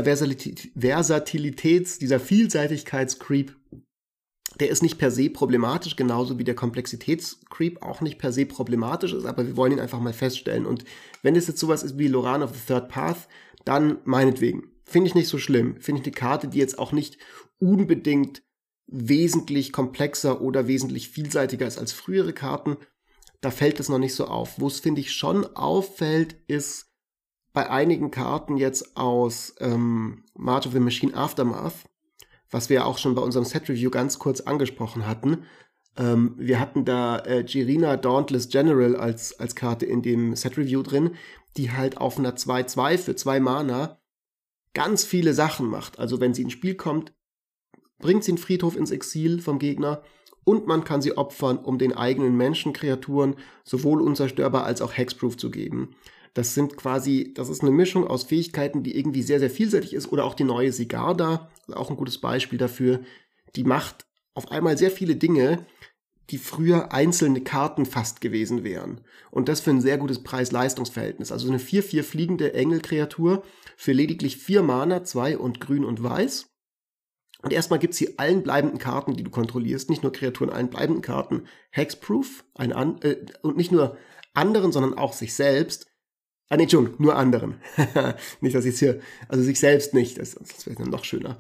dieser Vielseitigkeitscreep, der ist nicht per se problematisch, genauso wie der Komplexitätscreep auch nicht per se problematisch ist, aber wir wollen ihn einfach mal feststellen. Und wenn es jetzt sowas ist wie Lorraine of the Third Path, dann meinetwegen. Finde ich nicht so schlimm. Finde ich eine Karte, die jetzt auch nicht unbedingt wesentlich komplexer oder wesentlich vielseitiger ist als frühere Karten. Da fällt es noch nicht so auf. Wo es, finde ich, schon auffällt, ist bei einigen Karten jetzt aus March of the Machine Aftermath, was wir auch schon bei unserem Set-Review ganz kurz angesprochen hatten. Wir hatten da Jirina Dauntless General als Karte in dem Set-Review drin, die halt auf einer 2/2 für 2 Mana ganz viele Sachen macht. Also wenn sie ins Spiel kommt, bringt sie den Friedhof ins Exil vom Gegner und man kann sie opfern, um den eigenen Menschenkreaturen sowohl unzerstörbar als auch hexproof zu geben. Das ist eine Mischung aus Fähigkeiten, die irgendwie sehr, sehr vielseitig ist. Oder auch die neue Sigarda, auch ein gutes Beispiel dafür. Die macht auf einmal sehr viele Dinge, die früher einzelne Karten fast gewesen wären. Und das für ein sehr gutes Preis-Leistungs-Verhältnis. Also eine 4/4 fliegende Engelkreatur für lediglich 4 Mana, 2 und grün und weiß. Und erstmal gibt es hier allen bleibenden Karten, die du kontrollierst, nicht nur Kreaturen, allen bleibenden Karten Hexproof, und nicht nur anderen, sondern auch sich selbst. Nee, Entschuldigung, nur anderen. Nicht, dass ich hier, also sich selbst nicht, das wäre dann noch schöner.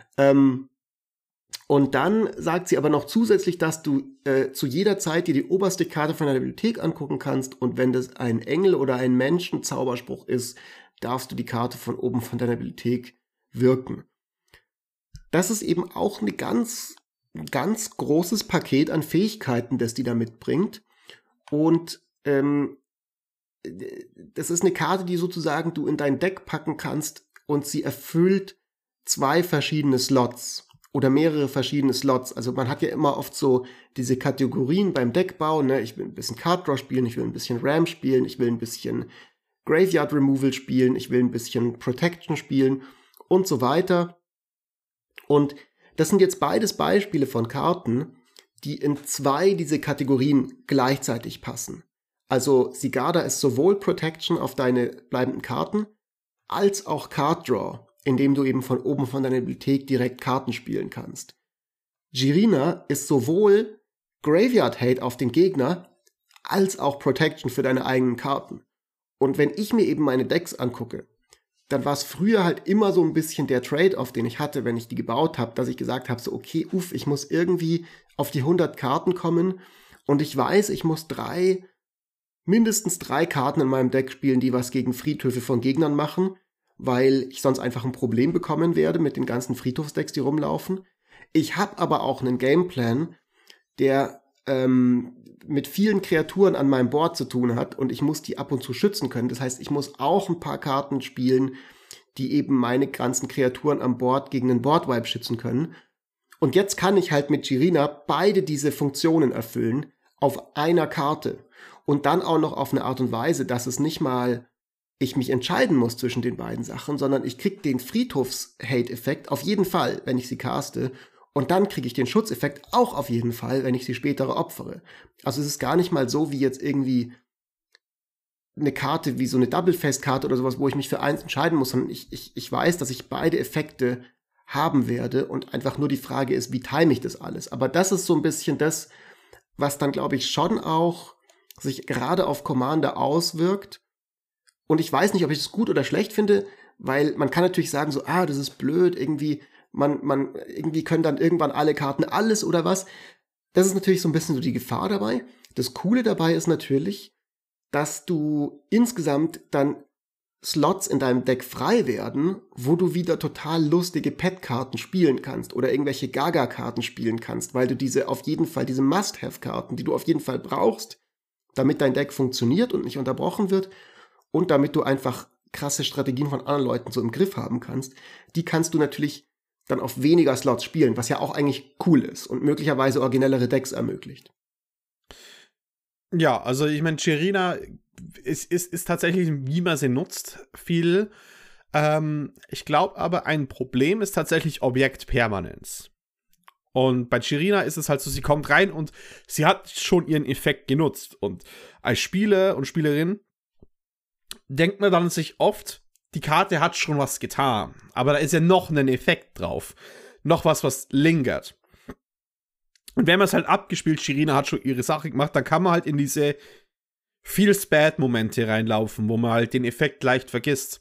Und dann sagt sie aber noch zusätzlich, dass du zu jeder Zeit dir die oberste Karte von deiner Bibliothek angucken kannst und wenn das ein Engel oder ein Menschen-Zauberspruch ist, darfst du die Karte von oben von deiner Bibliothek wirken. Das ist eben auch ein ganz großes Paket an Fähigkeiten, das die da mitbringt. Und das ist eine Karte, die sozusagen du in dein Deck packen kannst und sie erfüllt 2 verschiedene Slots oder mehrere verschiedene Slots. Also man hat ja immer oft so diese Kategorien beim Deckbau, ne? Ich will ein bisschen Card Draw spielen, ich will ein bisschen Ram spielen, ich will ein bisschen Graveyard Removal spielen, ich will ein bisschen Protection spielen und so weiter. Und das sind jetzt beides Beispiele von Karten, die in 2 diese Kategorien gleichzeitig passen. Also Sigarda ist sowohl Protection auf deine bleibenden Karten, als auch Card Draw, indem du eben von oben von deiner Bibliothek direkt Karten spielen kannst. Jirina ist sowohl Graveyard Hate auf den Gegner, als auch Protection für deine eigenen Karten. Und wenn ich mir eben meine Decks angucke, dann war es früher halt immer so ein bisschen der Trade-off, den ich hatte, wenn ich die gebaut habe, dass ich gesagt habe, so okay, ich muss irgendwie auf die 100 Karten kommen und ich weiß, ich muss 3 mindestens 3 Karten in meinem Deck spielen, die was gegen Friedhöfe von Gegnern machen, weil ich sonst einfach ein Problem bekommen werde mit den ganzen Friedhofsdecks, die rumlaufen. Ich habe aber auch einen Gameplan, der mit vielen Kreaturen an meinem Board zu tun hat und ich muss die ab und zu schützen können. Das heißt, ich muss auch ein paar Karten spielen, die eben meine ganzen Kreaturen am Board gegen einen Boardwipe schützen können. Und jetzt kann ich halt mit Girina beide diese Funktionen erfüllen auf einer Karte. Und dann auch noch auf eine Art und Weise, dass es nicht mal ich mich entscheiden muss zwischen den beiden Sachen, sondern ich krieg den Friedhofs-Hate-Effekt auf jeden Fall, wenn ich sie caste. Und dann kriege ich den Schutzeffekt auch auf jeden Fall, wenn ich sie später opfere. Also es ist gar nicht mal so wie jetzt irgendwie eine Karte, wie so eine Double-Face-Karte oder sowas, wo ich mich für eins entscheiden muss, sondern ich weiß, dass ich beide Effekte haben werde und einfach nur die Frage ist, wie time ich das alles. Aber das ist so ein bisschen das, was dann, glaube ich, schon auch sich gerade auf Commander auswirkt. Und ich weiß nicht, ob ich es gut oder schlecht finde, weil man kann natürlich sagen so, das ist blöd, irgendwie man irgendwie können dann irgendwann alle Karten alles oder was. Das ist natürlich so ein bisschen so die Gefahr dabei. Das Coole dabei ist natürlich, dass du insgesamt dann Slots in deinem Deck frei werden, wo du wieder total lustige Pet-Karten spielen kannst oder irgendwelche Gaga-Karten spielen kannst, weil du diese Must-Have-Karten, die du auf jeden Fall brauchst, damit dein Deck funktioniert und nicht unterbrochen wird und damit du einfach krasse Strategien von anderen Leuten so im Griff haben kannst, die kannst du natürlich dann auf weniger Slots spielen, was ja auch eigentlich cool ist und möglicherweise originellere Decks ermöglicht. Ja, also ich meine, Girina ist tatsächlich, wie man sie nutzt, viel. Ich glaube aber, ein Problem ist tatsächlich Objektpermanenz. Und bei Girina ist es halt so, sie kommt rein und sie hat schon ihren Effekt genutzt. Und als Spieler und Spielerin denkt man dann sich oft, die Karte hat schon was getan. Aber da ist ja noch ein Effekt drauf. Noch was lingert. Und wenn man es halt abgespielt, Girina hat schon ihre Sache gemacht, dann kann man halt in diese Feels-Bad-Momente reinlaufen, wo man halt den Effekt leicht vergisst.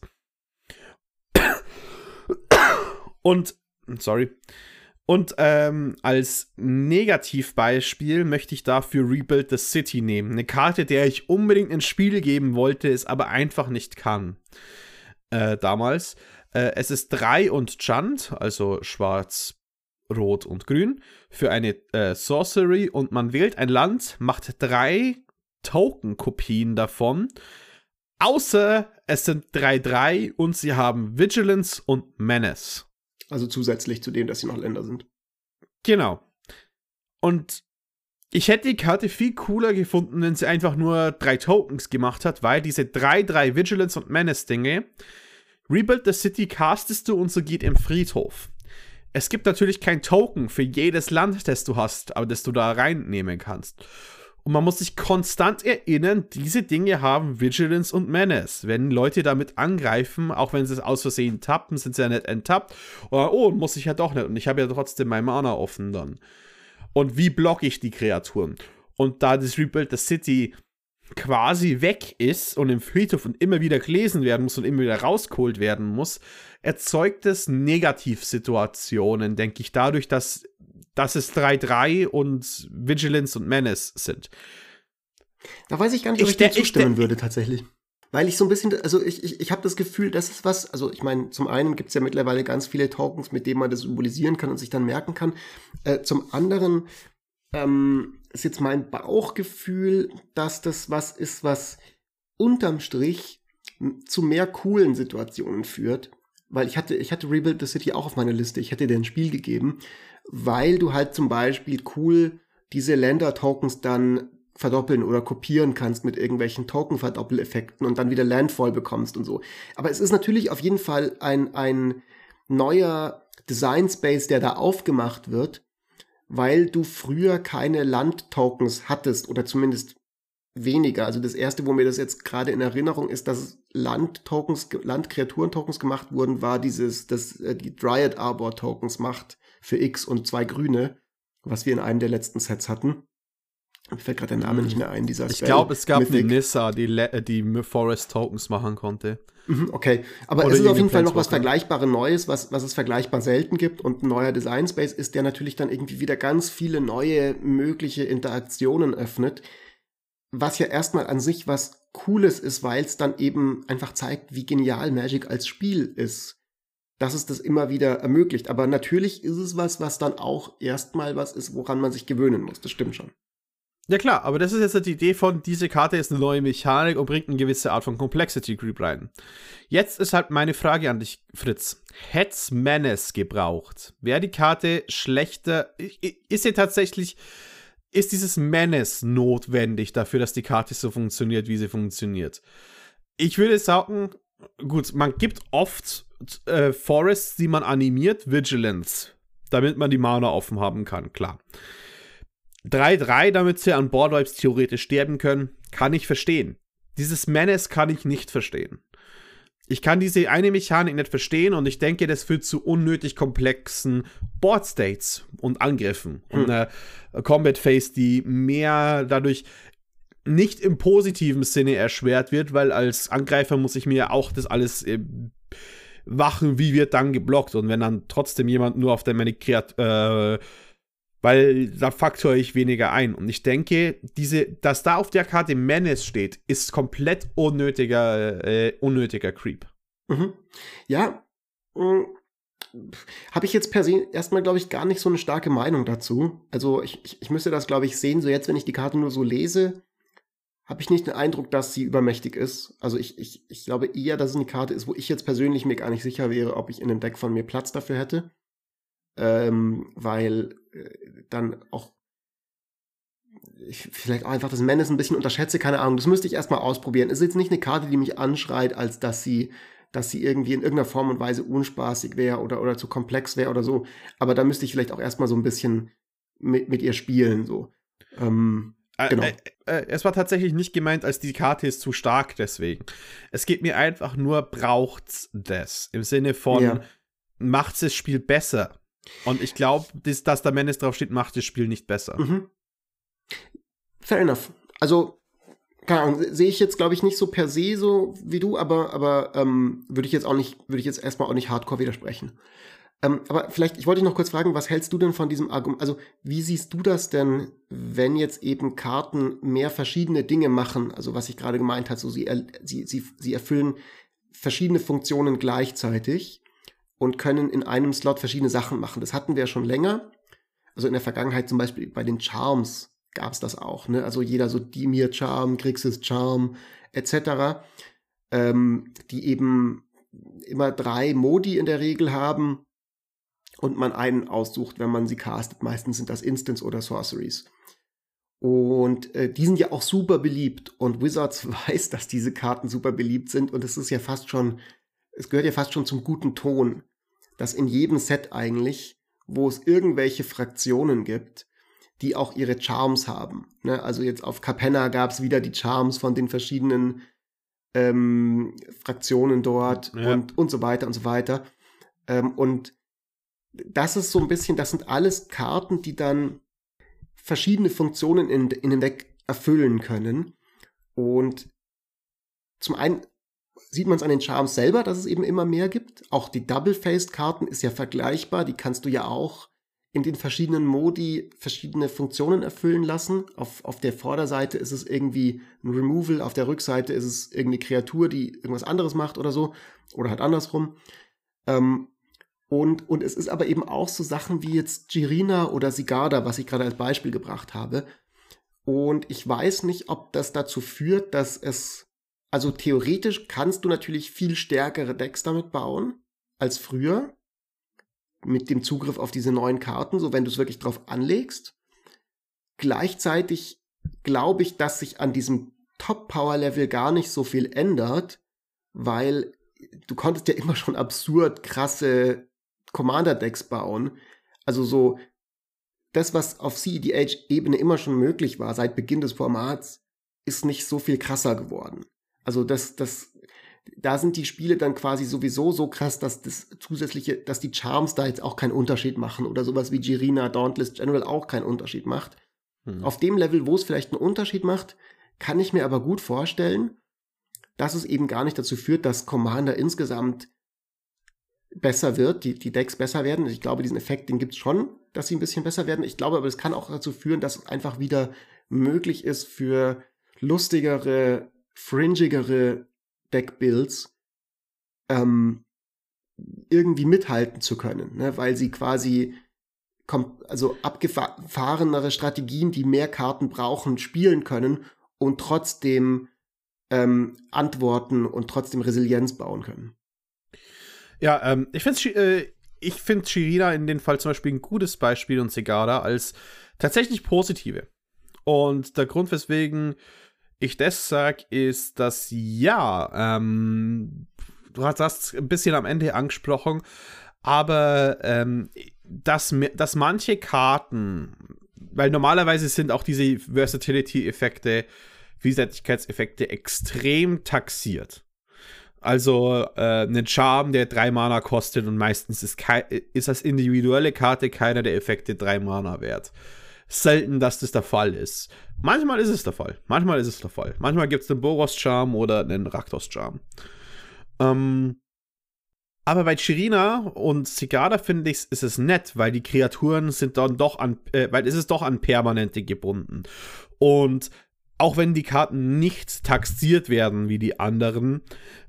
Und als Negativbeispiel möchte ich dafür Rebuild the City nehmen. Eine Karte, der ich unbedingt ins Spiel geben wollte, es aber einfach nicht kann. Damals. Es ist 3 und Chant, also schwarz, rot und grün, für eine Sorcery und man wählt ein Land, macht 3 Token-Kopien davon, außer es sind 3/3 und sie haben Vigilance und Menace. Also zusätzlich zu dem, dass sie noch Länder sind. Genau. Und ich hätte die Karte viel cooler gefunden, wenn sie einfach nur 3 Tokens gemacht hat, weil diese 3/3 Vigilance und Menace-Dinge, Rebuild the City castest du und so geht im Friedhof. Es gibt natürlich kein Token für jedes Land, das du hast, aber das du da reinnehmen kannst. Und man muss sich konstant erinnern, diese Dinge haben Vigilance und Menace. Wenn Leute damit angreifen, auch wenn sie es aus Versehen tappen, sind sie ja nicht enttappt. Oder, muss ich ja doch nicht. Und ich habe ja trotzdem mein Mana offen dann. Und wie blocke ich die Kreaturen? Und da das Rebuild the City quasi weg ist und im Friedhof und immer wieder gelesen werden muss und immer wieder rausgeholt werden muss, erzeugt es Negativsituationen, denke ich, dadurch, dass es 3/3 und Vigilance und Menace sind. Da weiß ich gar nicht, ob ich dir zustimmen würde tatsächlich. Weil ich so ein bisschen, also ich habe das Gefühl, das ist was, also ich meine, zum einen gibt es ja mittlerweile ganz viele Tokens, mit denen man das symbolisieren kann und sich dann merken kann. Zum anderen ist jetzt mein Bauchgefühl, dass das was ist, was unterm Strich zu mehr coolen Situationen führt. Weil ich hatte Rebuild the City auch auf meiner Liste. Ich hätte dir ein Spiel gegeben, weil du halt zum Beispiel cool diese Länder-Tokens dann verdoppeln oder kopieren kannst mit irgendwelchen Token-Verdoppeleffekten und dann wieder Landfall bekommst und so. Aber es ist natürlich auf jeden Fall ein neuer Design-Space, der da aufgemacht wird, weil du früher keine Land-Tokens hattest oder zumindest weniger. Also das erste, wo mir das jetzt gerade in Erinnerung ist, dass Land-Kreaturen-Tokens gemacht wurden, war die Dryad Arbor-Tokens macht für X und 2 Grüne, was wir in einem der letzten Sets hatten. Mir fällt gerade der Name nicht mehr ein, dieser Spell. Ich glaube, es gab Mythic. Eine Nissa, die Forest-Tokens machen konnte. Okay, aber oder es ist auf jeden Fall noch was Vergleichbares Neues, was es vergleichbar selten gibt. Und ein neuer Design-Space ist, der natürlich dann irgendwie wieder ganz viele neue mögliche Interaktionen öffnet. was ja erstmal an sich was Cooles ist, weil es dann eben einfach zeigt, wie genial Magic als Spiel ist. Dass es das immer wieder ermöglicht. Aber natürlich ist es was dann auch erstmal was ist, woran man sich gewöhnen muss. Das stimmt schon. Ja klar, aber das ist jetzt die Idee von, diese Karte ist eine neue Mechanik und bringt eine gewisse Art von Complexity Creep rein. Jetzt ist halt meine Frage an dich, Fritz. Hätt's Menace gebraucht? Wäre die Karte schlechter? Ist dieses Menace notwendig dafür, dass die Karte so funktioniert, wie sie funktioniert? Ich würde sagen, gut, man gibt oft Forests, die man animiert, Vigilance, damit man die Mana offen haben kann, klar. 3/3, damit sie an Boardwipes theoretisch sterben können, kann ich verstehen. Dieses Menace kann ich nicht verstehen. Ich kann diese eine Mechanik nicht verstehen und ich denke, das führt zu unnötig komplexen Boardstates und Angriffen. Und eine Combat Phase, die mehr dadurch nicht im positiven Sinne erschwert wird, weil als Angreifer muss ich mir auch das alles wachen, wie wird dann geblockt. Und wenn dann trotzdem jemand nur auf der weil da faktore ich weniger ein. Und ich denke, dass da auf der Karte Menace steht, ist komplett unnötiger Creep. Mhm. Ja, habe ich jetzt per se erstmal, glaube ich, gar nicht so eine starke Meinung dazu. Also ich müsste das, glaube ich, sehen. So jetzt, wenn ich die Karte nur so lese, habe ich nicht den Eindruck, dass sie übermächtig ist. Also ich glaube eher, dass es eine Karte ist, wo ich jetzt persönlich mir gar nicht sicher wäre, ob ich in dem Deck von mir Platz dafür hätte. Weil dann auch ich vielleicht auch einfach das Menace ein bisschen unterschätze, keine Ahnung. Das müsste ich erstmal ausprobieren. Es ist jetzt nicht eine Karte, die mich anschreit, als dass sie irgendwie in irgendeiner Form und Weise unspaßig wäre oder zu komplex wäre oder so. Aber da müsste ich vielleicht auch erstmal so ein bisschen mit ihr spielen. So. Genau. Es war tatsächlich nicht gemeint, als die Karte ist zu stark deswegen. Es geht mir einfach nur, braucht's das? Im Sinne von, macht's das Spiel besser? Und ich glaube, dass da Menace drauf steht, macht das Spiel nicht besser. Mhm. Fair enough. Also, keine Ahnung, sehe ich jetzt, glaube ich, nicht so per se so wie du, aber würde ich jetzt erstmal auch nicht hardcore widersprechen. Aber vielleicht, ich wollte dich noch kurz fragen, was hältst du denn von diesem Argument? Also, wie siehst du das denn, wenn jetzt eben Karten mehr verschiedene Dinge machen? Also, was ich gerade gemeint habe, so sie erfüllen verschiedene Funktionen gleichzeitig und können in einem Slot verschiedene Sachen machen. Das hatten wir ja schon länger. Also in der Vergangenheit zum Beispiel bei den Charms gab es das auch. Ne? Also jeder so Dimir Charm, Grixis Charm etc., die eben immer 3 Modi in der Regel haben und man einen aussucht, wenn man sie castet. Meistens sind das Instants oder Sorceries. Und die sind ja auch super beliebt. Und Wizards weiß, dass diese Karten super beliebt sind. Und es gehört ja fast schon zum guten Ton, dass in jedem Set eigentlich, wo es irgendwelche Fraktionen gibt, die auch ihre Charms haben. Ne? Also jetzt auf Capenna gab es wieder die Charms von den verschiedenen Fraktionen dort und so weiter und so weiter. Und das ist so ein bisschen, das sind alles Karten, die dann verschiedene Funktionen in dem Deck erfüllen können. Und zum einen sieht man es an den Charms selber, dass es eben immer mehr gibt. Auch die Double-Faced-Karten ist ja vergleichbar. Die kannst du ja auch in den verschiedenen Modi verschiedene Funktionen erfüllen lassen. Auf der Vorderseite ist es irgendwie ein Removal, auf der Rückseite ist es irgendeine Kreatur, die irgendwas anderes macht oder so. Oder halt andersrum. Und es ist aber eben auch so Sachen wie jetzt Girina oder Sigarda, was ich gerade als Beispiel gebracht habe. Und ich weiß nicht, ob das dazu führt, dass also theoretisch kannst du natürlich viel stärkere Decks damit bauen als früher. Mit dem Zugriff auf diese neuen Karten, so wenn du es wirklich drauf anlegst. Gleichzeitig glaube ich, dass sich an diesem Top-Power-Level gar nicht so viel ändert, weil du konntest ja immer schon absurd krasse Commander-Decks bauen. Also so das, was auf CEDH-Ebene immer schon möglich war, seit Beginn des Formats, ist nicht so viel krasser geworden. Also da sind die Spiele dann quasi sowieso so krass, dass dass die Charms da jetzt auch keinen Unterschied machen oder sowas wie Girina, Dauntless General auch keinen Unterschied macht. Auf dem Level, wo es vielleicht einen Unterschied macht, kann ich mir aber gut vorstellen, dass es eben gar nicht dazu führt, dass Commander insgesamt besser wird, die Decks besser werden. Ich glaube, diesen Effekt, den gibt's schon, dass sie ein bisschen besser werden. Ich glaube aber, es kann auch dazu führen, dass es einfach wieder möglich ist für lustigere, fringigere Deckbuilds irgendwie mithalten zu können, ne? Weil sie quasi also abgefahrenere Strategien, die mehr Karten brauchen, spielen können und trotzdem antworten und trotzdem Resilienz bauen können. Ja, ich finde Shirina in dem Fall zum Beispiel ein gutes Beispiel und Segada als tatsächlich positive. Und der Grund, weswegen ich das sage, ist, dass du hast ein bisschen am Ende angesprochen, aber dass manche Karten, weil normalerweise sind auch diese Versatility-Effekte, Vielseitigkeitseffekte extrem taxiert. Also einen Charme, der 3 Mana kostet und meistens ist als individuelle Karte keiner der Effekte 3 Mana wert. Selten, dass das der Fall ist. Manchmal ist es der Fall. Manchmal gibt es einen Boros-Charme oder einen Raktos-Charme. Aber bei Shirina und Segada finde ich, ist es nett, weil die Kreaturen sind dann doch weil es ist doch an Permanente gebunden. Und auch wenn die Karten nicht taxiert werden wie die anderen,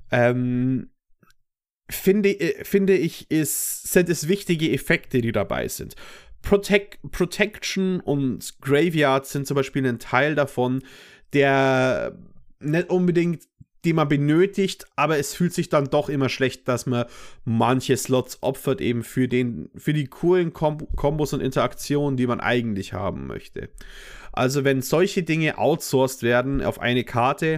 finde ich, sind es wichtige Effekte, die dabei sind. Protection und Graveyard sind zum Beispiel ein Teil davon, der nicht unbedingt, die man benötigt, aber es fühlt sich dann doch immer schlecht, dass man manche Slots opfert, eben für die coolen Kombos und Interaktionen, die man eigentlich haben möchte. Also wenn solche Dinge outsourced werden auf eine Karte,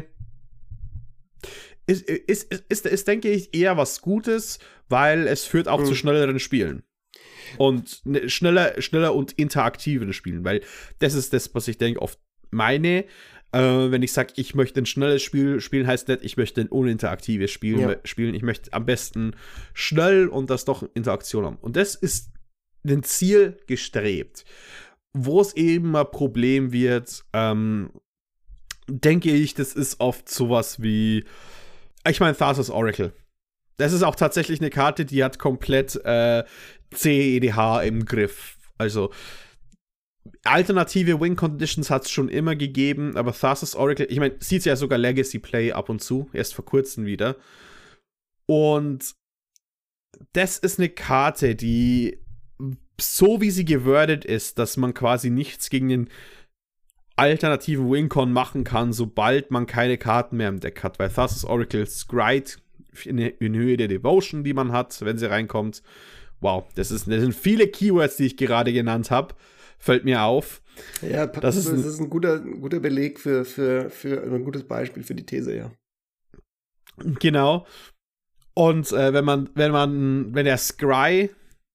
ist, denke ich, eher was Gutes, weil es führt auch zu schnelleren Spielen. Und schneller und interaktiven Spielen, weil das ist das, was ich denke, oft meine. Wenn ich sage, ich möchte ein schnelles Spiel spielen, heißt nicht, ich möchte ein uninteraktives Spiel spielen. Ich möchte am besten schnell und das doch Interaktion haben. Und das ist ein Ziel gestrebt. Wo es eben ein Problem wird, denke ich, das ist oft sowas wie, ich meine, Thassa's Oracle. Das ist auch tatsächlich eine Karte, die hat komplett CEDH im Griff. Also alternative Win-Conditions hat es schon immer gegeben, aber Thassa's Oracle, ich meine, sieht ja sogar Legacy-Play ab und zu, erst vor kurzem wieder. Und das ist eine Karte, die so wie sie gewordet ist, dass man quasi nichts gegen den alternativen Win-Con machen kann, sobald man keine Karten mehr im Deck hat, weil Thassa's Oracle scryt in Höhe der Devotion, die man hat, wenn sie reinkommt. Wow, das sind viele Keywords, die ich gerade genannt habe. Fällt mir auf. Ja, das ist ein guter Beleg für ein gutes Beispiel für die These, ja. Genau. Und wenn der Scry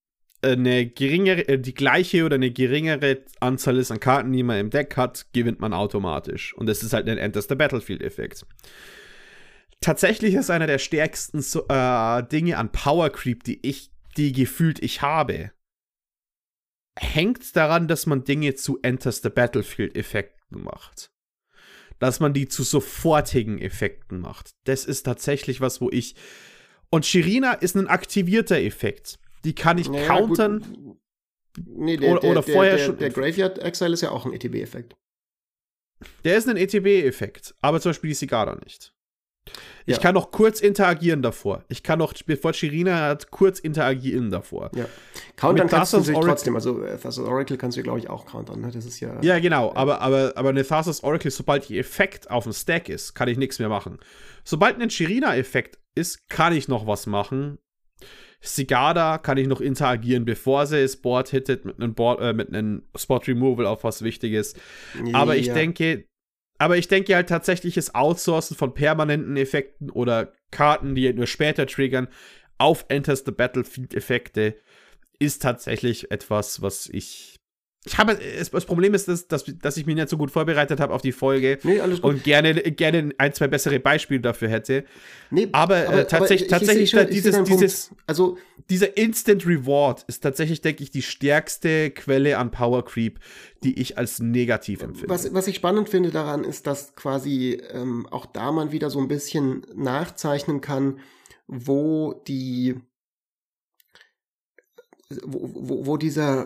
die gleiche oder eine geringere Anzahl ist an Karten, die man im Deck hat, gewinnt man automatisch. Und das ist halt ein Enters the Battlefield-Effekt. Tatsächlich ist einer der stärksten Dinge an Power Creep, die gefühlt ich habe, hängt daran, dass man Dinge zu Enters the Battlefield-Effekten macht. Dass man die zu sofortigen Effekten macht. Das ist tatsächlich was, und Shirina ist ein aktivierter Effekt. Die kann ich countern. Nee, vorher schon. Der Graveyard Exile ist ja auch ein ETB-Effekt. Der ist ein ETB-Effekt, aber zum Beispiel die Segada nicht. Ich kann noch kurz interagieren davor. Ich kann noch, bevor Shirina hat, kurz interagieren davor. Ja. Countern kannst du natürlich trotzdem. Also Thassa's Oracle kannst du, glaube ich, auch countern. Ne? Das ist ja. Ja, genau. Aber eine Thassa's Oracle, sobald die Effekt auf dem Stack ist, kann ich nichts mehr machen. Sobald ein Shirina-Effekt ist, kann ich noch was machen. Segada kann ich noch interagieren, bevor sie das Board hittet mit einem Spot Removal auf was Wichtiges. Aber ich denke halt tatsächlich das Outsourcen von permanenten Effekten oder Karten, die nur später triggern, auf Enters the Battlefield Effekte ist tatsächlich etwas, was das Problem ist, dass ich mich nicht so gut vorbereitet habe auf die Folge und gerne ein, zwei bessere Beispiele dafür hätte. Nee, aber tatsächlich dieser Instant Reward ist tatsächlich, denke ich, die stärkste Quelle an Power Creep, die ich als negativ empfinde. Was ich spannend finde daran ist, dass quasi auch da man wieder so ein bisschen nachzeichnen kann, wo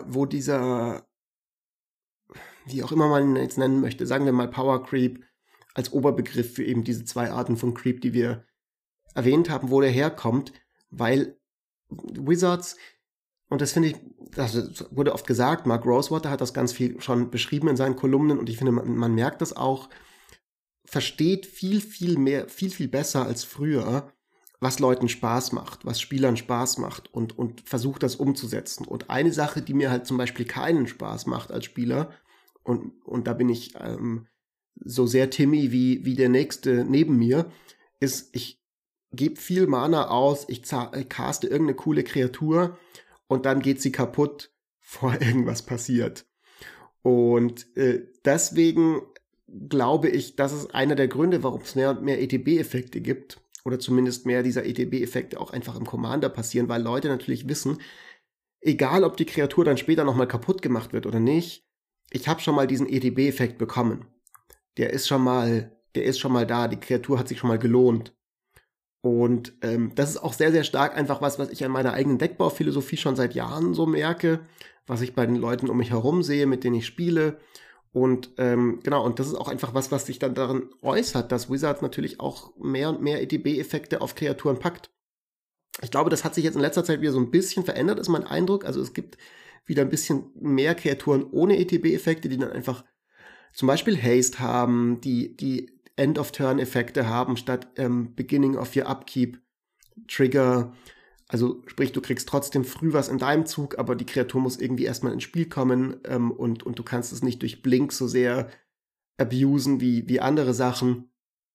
dieser wie auch immer man ihn jetzt nennen möchte, sagen wir mal Power Creep, als Oberbegriff für eben diese zwei Arten von Creep, die wir erwähnt haben, wo der herkommt, weil Wizards, und das finde ich, das wurde oft gesagt, Mark Rosewater hat das ganz viel schon beschrieben in seinen Kolumnen und ich finde, man merkt das auch, versteht viel besser als früher, was Leuten Spaß macht, was Spielern Spaß macht und versucht das umzusetzen. Und eine Sache, die mir halt zum Beispiel keinen Spaß macht als Spieler, und da bin ich so sehr Timmy wie der Nächste neben mir, ist, ich gebe viel Mana aus, ich caste irgendeine coole Kreatur und dann geht sie kaputt, bevor irgendwas passiert. Und deswegen glaube ich, das ist einer der Gründe, warum es mehr und mehr ETB-Effekte gibt. Oder zumindest mehr dieser ETB-Effekte auch einfach im Commander passieren, weil Leute natürlich wissen, egal ob die Kreatur dann später nochmal kaputt gemacht wird oder nicht, ich habe schon mal diesen ETB-Effekt bekommen. Der ist schon mal da, die Kreatur hat sich schon mal gelohnt. Und das ist auch sehr, sehr stark einfach was ich an meiner eigenen Deckbauphilosophie schon seit Jahren so merke, was ich bei den Leuten um mich herum sehe, mit denen ich spiele. Und genau, und das ist auch einfach was sich dann darin äußert, dass Wizards natürlich auch mehr und mehr ETB-Effekte auf Kreaturen packt. Ich glaube, das hat sich jetzt in letzter Zeit wieder so ein bisschen verändert, ist mein Eindruck. Also es gibt wieder ein bisschen mehr Kreaturen ohne ETB-Effekte, die dann einfach zum Beispiel Haste haben, die End-of-Turn-Effekte haben, statt Beginning of your Upkeep, Trigger. Also sprich, du kriegst trotzdem früh was in deinem Zug, aber die Kreatur muss irgendwie erstmal ins Spiel kommen und du kannst es nicht durch Blink so sehr abusen wie andere Sachen.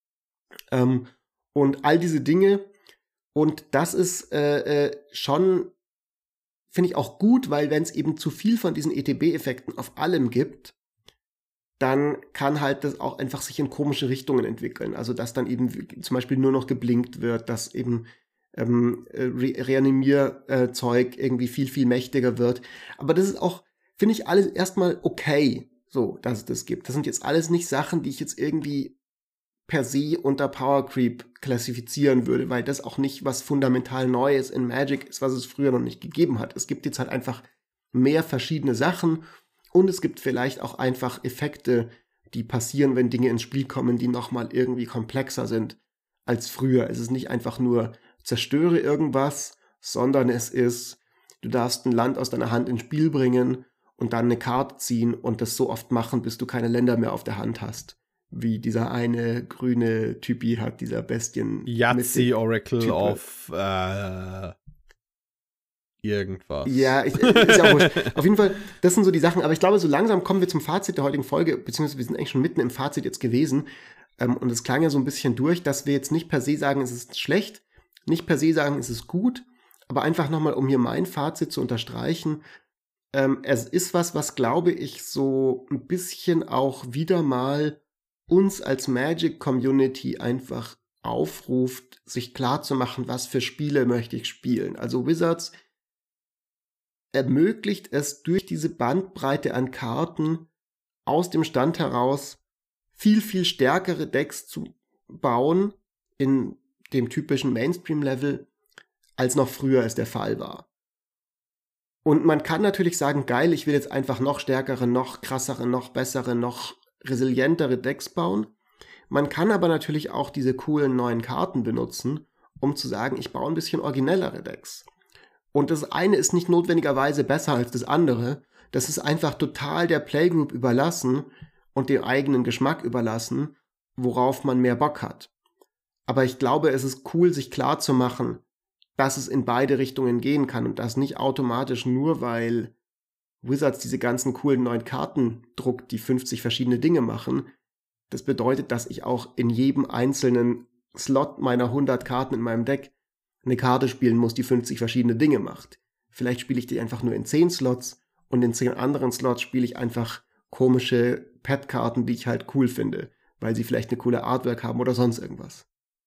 Und all diese Dinge. Und das ist schon, finde ich auch gut, weil wenn es eben zu viel von diesen ETB-Effekten auf allem gibt, dann kann halt das auch einfach sich in komische Richtungen entwickeln. Also dass dann eben zum Beispiel nur noch geblinkt wird, dass eben Reanimierzeug irgendwie viel mächtiger wird. Aber das ist auch, finde ich, alles erstmal okay, so, dass es das gibt. Das sind jetzt alles nicht Sachen, die ich jetzt irgendwie per se unter Power Creep klassifizieren würde, weil das auch nicht was fundamental Neues in Magic ist, was es früher noch nicht gegeben hat. Es gibt jetzt halt einfach mehr verschiedene Sachen und es gibt vielleicht auch einfach Effekte, die passieren, wenn Dinge ins Spiel kommen, die nochmal irgendwie komplexer sind als früher. Es ist nicht einfach nur zerstöre irgendwas, sondern es ist, du darfst ein Land aus deiner Hand ins Spiel bringen und dann eine Karte ziehen und das so oft machen, bis du keine Länder mehr auf der Hand hast. Wie dieser eine grüne Typi hat, dieser Bestien. Yahtzee Oracle of irgendwas. Ja, ist ja auch wurscht. Auf jeden Fall, das sind so die Sachen, aber ich glaube, so langsam kommen wir zum Fazit der heutigen Folge, beziehungsweise wir sind eigentlich schon mitten im Fazit jetzt gewesen. Und es klang ja so ein bisschen durch, dass wir jetzt nicht per se sagen, es ist schlecht, nicht per se sagen, es ist gut, aber einfach nochmal, um hier mein Fazit zu unterstreichen, es ist was glaube ich so ein bisschen auch wieder mal uns als Magic-Community einfach aufruft, sich klarzumachen, was für Spiele möchte ich spielen. Also Wizards ermöglicht es durch diese Bandbreite an Karten aus dem Stand heraus viel stärkere Decks zu bauen in dem typischen Mainstream-Level, als noch früher es der Fall war. Und man kann natürlich sagen, geil, ich will jetzt einfach noch stärkere, noch krassere, noch bessere, noch resilientere Decks bauen. Man kann aber natürlich auch diese coolen neuen Karten benutzen, um zu sagen, ich baue ein bisschen originellere Decks. Und das eine ist nicht notwendigerweise besser als das andere. Das ist einfach total der Playgroup überlassen und dem eigenen Geschmack überlassen, worauf man mehr Bock hat. Aber ich glaube, es ist cool, sich klar zu machen, dass es in beide Richtungen gehen kann und das nicht automatisch nur, weil Wizards diese ganzen coolen neuen Karten druckt, die 50 verschiedene Dinge machen. Das bedeutet, dass ich auch in jedem einzelnen Slot meiner 100 Karten in meinem Deck eine Karte spielen muss, die 50 verschiedene Dinge macht. Vielleicht spiele ich die einfach nur in 10 Slots und in 10 anderen Slots spiele ich einfach komische Pet-Karten, die ich halt cool finde, weil sie vielleicht eine coole Artwork haben oder sonst irgendwas.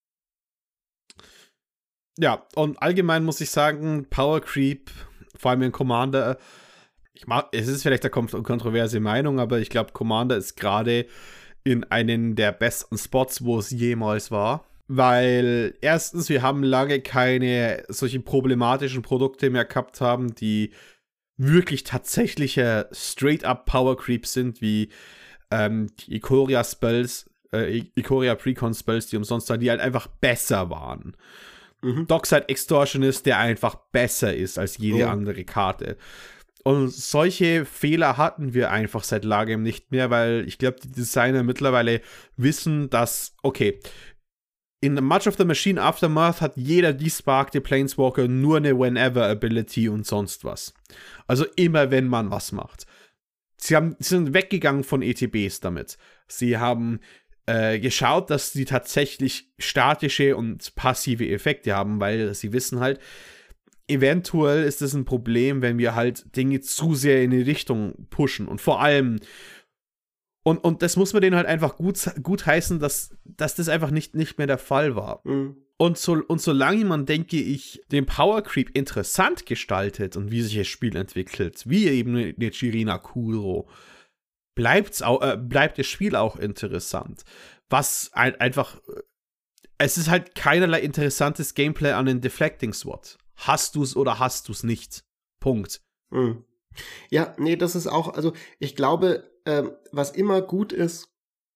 Ja, und allgemein muss ich sagen, Power Creep, vor allem in Commander, es ist vielleicht eine kontroverse Meinung, aber ich glaube, Commander ist gerade in einen der besten Spots, wo es jemals war. Weil erstens, wir haben lange keine solchen problematischen Produkte mehr gehabt haben, die wirklich tatsächliche Straight-up Power Creep sind, wie die Ikoria Spells, Ikoria Precon-Spells, die umsonst waren, die halt einfach besser waren. Dockside Extortionist, der einfach besser ist als jede andere Karte. Und solche Fehler hatten wir einfach seit langem nicht mehr, weil ich glaube, die Designer mittlerweile wissen, dass, okay, in Much of the Machine Aftermath hat jeder desparkte Planeswalker nur eine Whenever-Ability und sonst was. Also immer, wenn man was macht. Sie sind weggegangen von ETBs damit. Sie haben geschaut, dass sie tatsächlich statische und passive Effekte haben, weil sie wissen halt, eventuell ist es ein Problem, wenn wir halt Dinge zu sehr in die Richtung pushen. Und vor allem, und das muss man denen halt einfach gut heißen, dass das einfach nicht mehr der Fall war. Und solange man, denke ich, den Power Creep interessant gestaltet und wie sich das Spiel entwickelt, wie eben eine Chirina Kuro, bleibt das Spiel auch interessant. Was einfach, es ist halt keinerlei interessantes Gameplay an den Deflecting SWAT. Hast du's oder hast du's nicht? Punkt. Ja, nee, das ist auch, also ich glaube, was immer gut ist,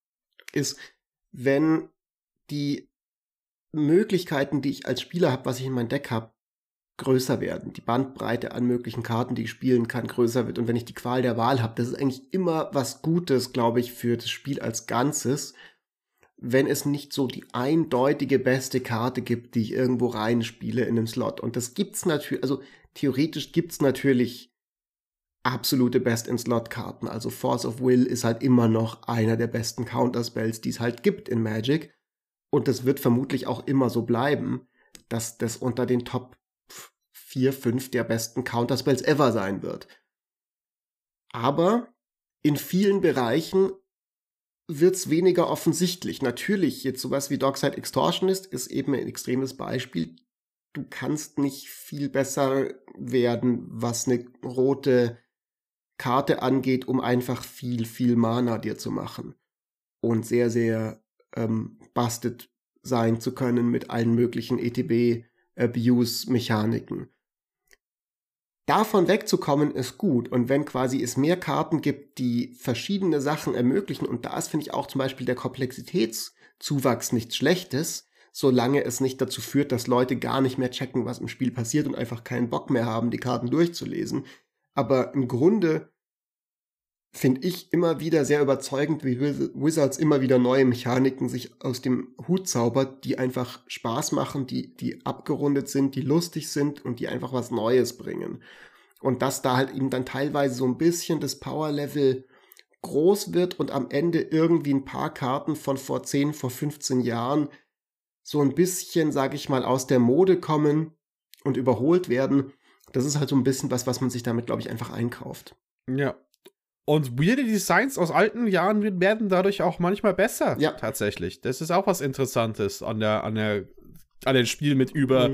wenn die Möglichkeiten, die ich als Spieler habe, was ich in mein Deck habe, größer werden. Die Bandbreite an möglichen Karten, die ich spielen kann, größer wird. Und wenn ich die Qual der Wahl habe, das ist eigentlich immer was Gutes, glaube ich, für das Spiel als Ganzes, wenn es nicht so die eindeutige beste Karte gibt, die ich irgendwo reinspiele in einem Slot. Und das gibt's natürlich, also theoretisch gibt's natürlich absolute Best-in-Slot-Karten. Also Force of Will ist halt immer noch einer der besten Counterspells, die es halt gibt in Magic. Und das wird vermutlich auch immer so bleiben, dass das unter den Top 4, 5 der besten Counterspells ever sein wird. Aber in vielen Bereichen wird's weniger offensichtlich. Natürlich, jetzt sowas wie Dockside Extortionist ist eben ein extremes Beispiel. Du kannst nicht viel besser werden, was eine rote Karte angeht, um einfach viel Mana dir zu machen. Und sehr, sehr busted sein zu können mit allen möglichen ETB-Abuse-Mechaniken. Davon wegzukommen ist gut. Und wenn quasi es mehr Karten gibt, die verschiedene Sachen ermöglichen, und da ist, finde ich, auch zum Beispiel der Komplexitätszuwachs nichts Schlechtes, solange es nicht dazu führt, dass Leute gar nicht mehr checken, was im Spiel passiert und einfach keinen Bock mehr haben, die Karten durchzulesen. Aber im Grunde finde ich immer wieder sehr überzeugend, wie Wizards immer wieder neue Mechaniken sich aus dem Hut zaubert, die einfach Spaß machen, die abgerundet sind, die lustig sind und die einfach was Neues bringen. Und dass da halt eben dann teilweise so ein bisschen das Power-Level groß wird und am Ende irgendwie ein paar Karten von vor 10, vor 15 Jahren so ein bisschen, sag ich mal, aus der Mode kommen und überholt werden. Das ist halt so ein bisschen was man sich damit, glaube ich, einfach einkauft. Ja. Und weirde Designs aus alten Jahren werden dadurch auch manchmal besser. Ja. Tatsächlich. Das ist auch was Interessantes an den Spielen mit über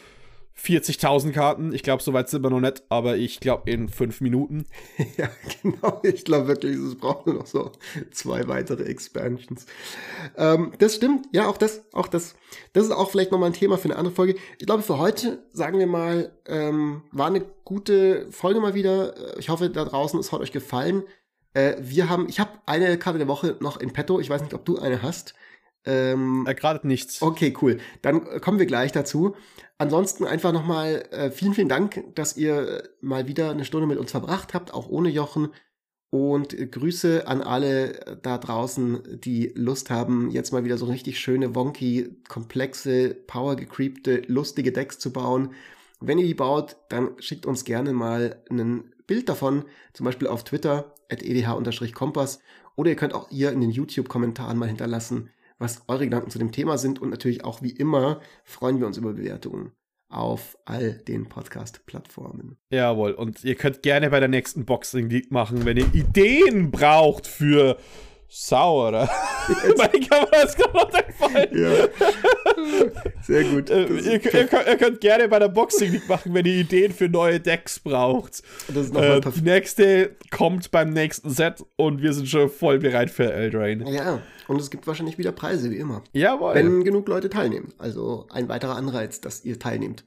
40.000 Karten. Ich glaube, so weit sind wir noch nicht, aber ich glaube in 5 Minuten. Ja, genau. Ich glaube wirklich, es braucht nur noch so 2 weitere Expansions. Das stimmt. Ja, auch das. Das ist auch vielleicht nochmal ein Thema für eine andere Folge. Ich glaube, für heute, sagen wir mal, war eine gute Folge mal wieder. Ich hoffe, da draußen, es hat euch gefallen. Ich habe eine Karte der Woche noch in petto. Ich weiß nicht, ob du eine hast. Gerade nichts. Okay, cool. Dann kommen wir gleich dazu. Ansonsten einfach nochmal vielen Dank, dass ihr mal wieder eine Stunde mit uns verbracht habt, auch ohne Jochen. Und Grüße an alle da draußen, die Lust haben, jetzt mal wieder so richtig schöne, wonky, komplexe, power-gecreepte, lustige Decks zu bauen. Wenn ihr die baut, dann schickt uns gerne mal ein Bild davon, zum Beispiel auf Twitter, @edh_kompass. Oder ihr könnt auch ihr in den YouTube-Kommentaren mal hinterlassen, was eure Gedanken zu dem Thema sind. Und natürlich auch wie immer freuen wir uns über Bewertungen auf all den Podcast-Plattformen. Jawohl, und ihr könnt gerne bei der nächsten Boxing League machen, wenn ihr Ideen braucht für Sauer. Meine Kamera ist gerade runtergefallen. Ja. Sehr gut. Ihr könnt gerne bei der Boxing League machen, wenn ihr Ideen für neue Decks braucht. Das ist nochmal die nächste kommt beim nächsten Set und wir sind schon voll bereit für Eldraine. Ja, und es gibt wahrscheinlich wieder Preise, wie immer. Jawohl. Wenn genug Leute teilnehmen. Also ein weiterer Anreiz, dass ihr teilnehmt.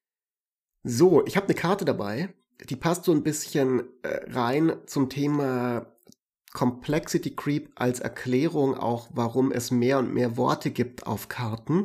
So, ich habe eine Karte dabei, die passt so ein bisschen rein zum Thema Complexity Creep als Erklärung auch, warum es mehr und mehr Worte gibt auf Karten,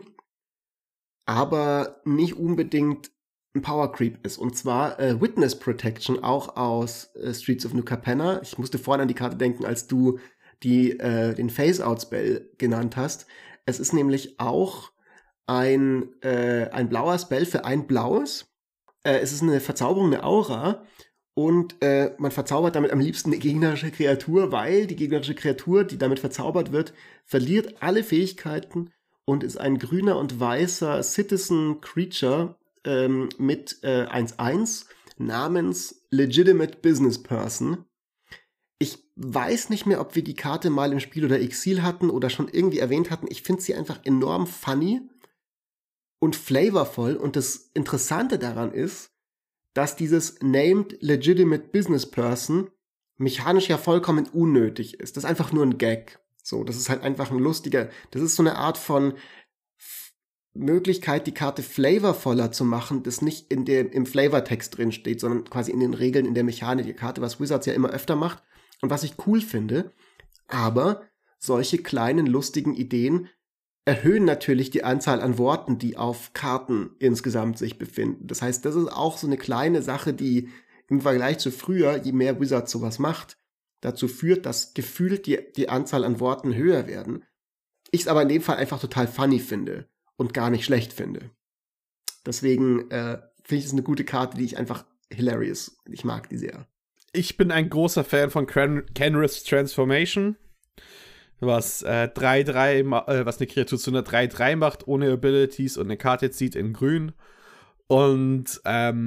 aber nicht unbedingt ein Power Creep ist. Und zwar Witness Protection, auch aus Streets of New Capenna. Ich musste vorhin an die Karte denken, als du den Phase-Out-Spell genannt hast. Es ist nämlich auch ein blauer Spell für ein blaues. Es ist eine Verzauberung, eine Aura. Und man verzaubert damit am liebsten eine gegnerische Kreatur, weil die gegnerische Kreatur, die damit verzaubert wird, verliert alle Fähigkeiten und ist ein grüner und weißer Citizen Creature mit 1/1 namens Legitimate Business Person. Ich weiß nicht mehr, ob wir die Karte mal im Spiel oder Exil hatten oder schon irgendwie erwähnt hatten. Ich finde sie einfach enorm funny und flavorvoll. Und das Interessante daran ist, dass dieses Named Legitimate Business Person mechanisch ja vollkommen unnötig ist. Das ist einfach nur ein Gag. So, das ist halt einfach ein lustiger, das ist so eine Art von Möglichkeit, die Karte flavorvoller zu machen, das nicht im Flavortext drin steht, sondern quasi in den Regeln, in der Mechanik der Karte, was Wizards ja immer öfter macht und was ich cool finde. Aber solche kleinen, lustigen Ideen erhöhen natürlich die Anzahl an Worten, die auf Karten insgesamt sich befinden. Das heißt, das ist auch so eine kleine Sache, die im Vergleich zu früher, je mehr Wizards sowas macht, dazu führt, dass gefühlt die Anzahl an Worten höher werden. Ich es aber in dem Fall einfach total funny finde und gar nicht schlecht finde. Deswegen finde ich es eine gute Karte, die ich einfach hilarious. Ich mag die sehr. Ich bin ein großer Fan von Kenrith's Transformation, was 3/3, was eine Kreatur zu einer 3/3 macht, ohne Abilities und eine Karte zieht in grün. Und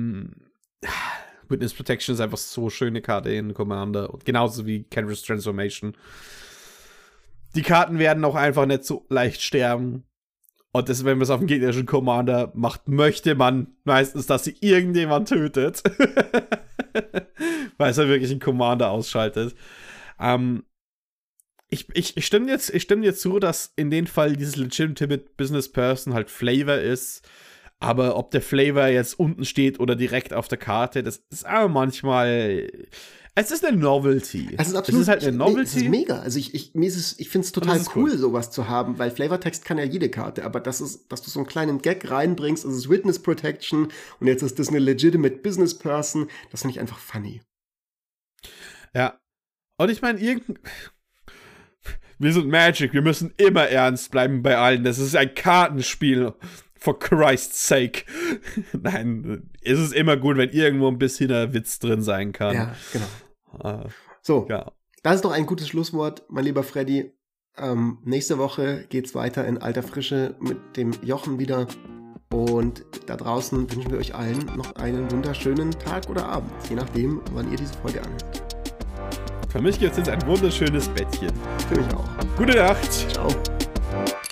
Witness Protection ist einfach so schöne Karte in Commander. Und genauso wie Kenrith's Transformation. Die Karten werden auch einfach nicht so leicht sterben. Und das, wenn man es auf dem gegnerischen Commander macht, möchte man meistens, dass sie irgendjemand tötet. Weil es ja wirklich einen Commander ausschaltet. Ich stimme dir zu, dass in dem Fall dieses Legitimate Business Person halt Flavor ist. Aber ob der Flavor jetzt unten steht oder direkt auf der Karte, das ist aber manchmal. Es ist eine Novelty. Es ist absolut, es ist halt eine Novelty. Es ist mega. Also ich finde es total cool, sowas zu haben, weil Flavortext kann ja jede Karte, aber dass du so einen kleinen Gag reinbringst, das ist Witness Protection und jetzt ist das eine Legitimate Business Person, das finde ich einfach funny. Ja. Und ich meine, wir sind Magic, wir müssen immer ernst bleiben bei allen. Das ist ein Kartenspiel. For Christ's sake. Nein, es ist immer gut, wenn irgendwo ein bisschen ein Witz drin sein kann. Ja, genau. So, ja. Das ist doch ein gutes Schlusswort, mein lieber Freddy. Nächste Woche geht's weiter in alter Frische mit dem Jochen wieder. Und da draußen wünschen wir euch allen noch einen wunderschönen Tag oder Abend, je nachdem, wann ihr diese Folge anhört. Für mich gibt's jetzt ein wunderschönes Bettchen. Für mich auch. Gute Nacht. Ciao.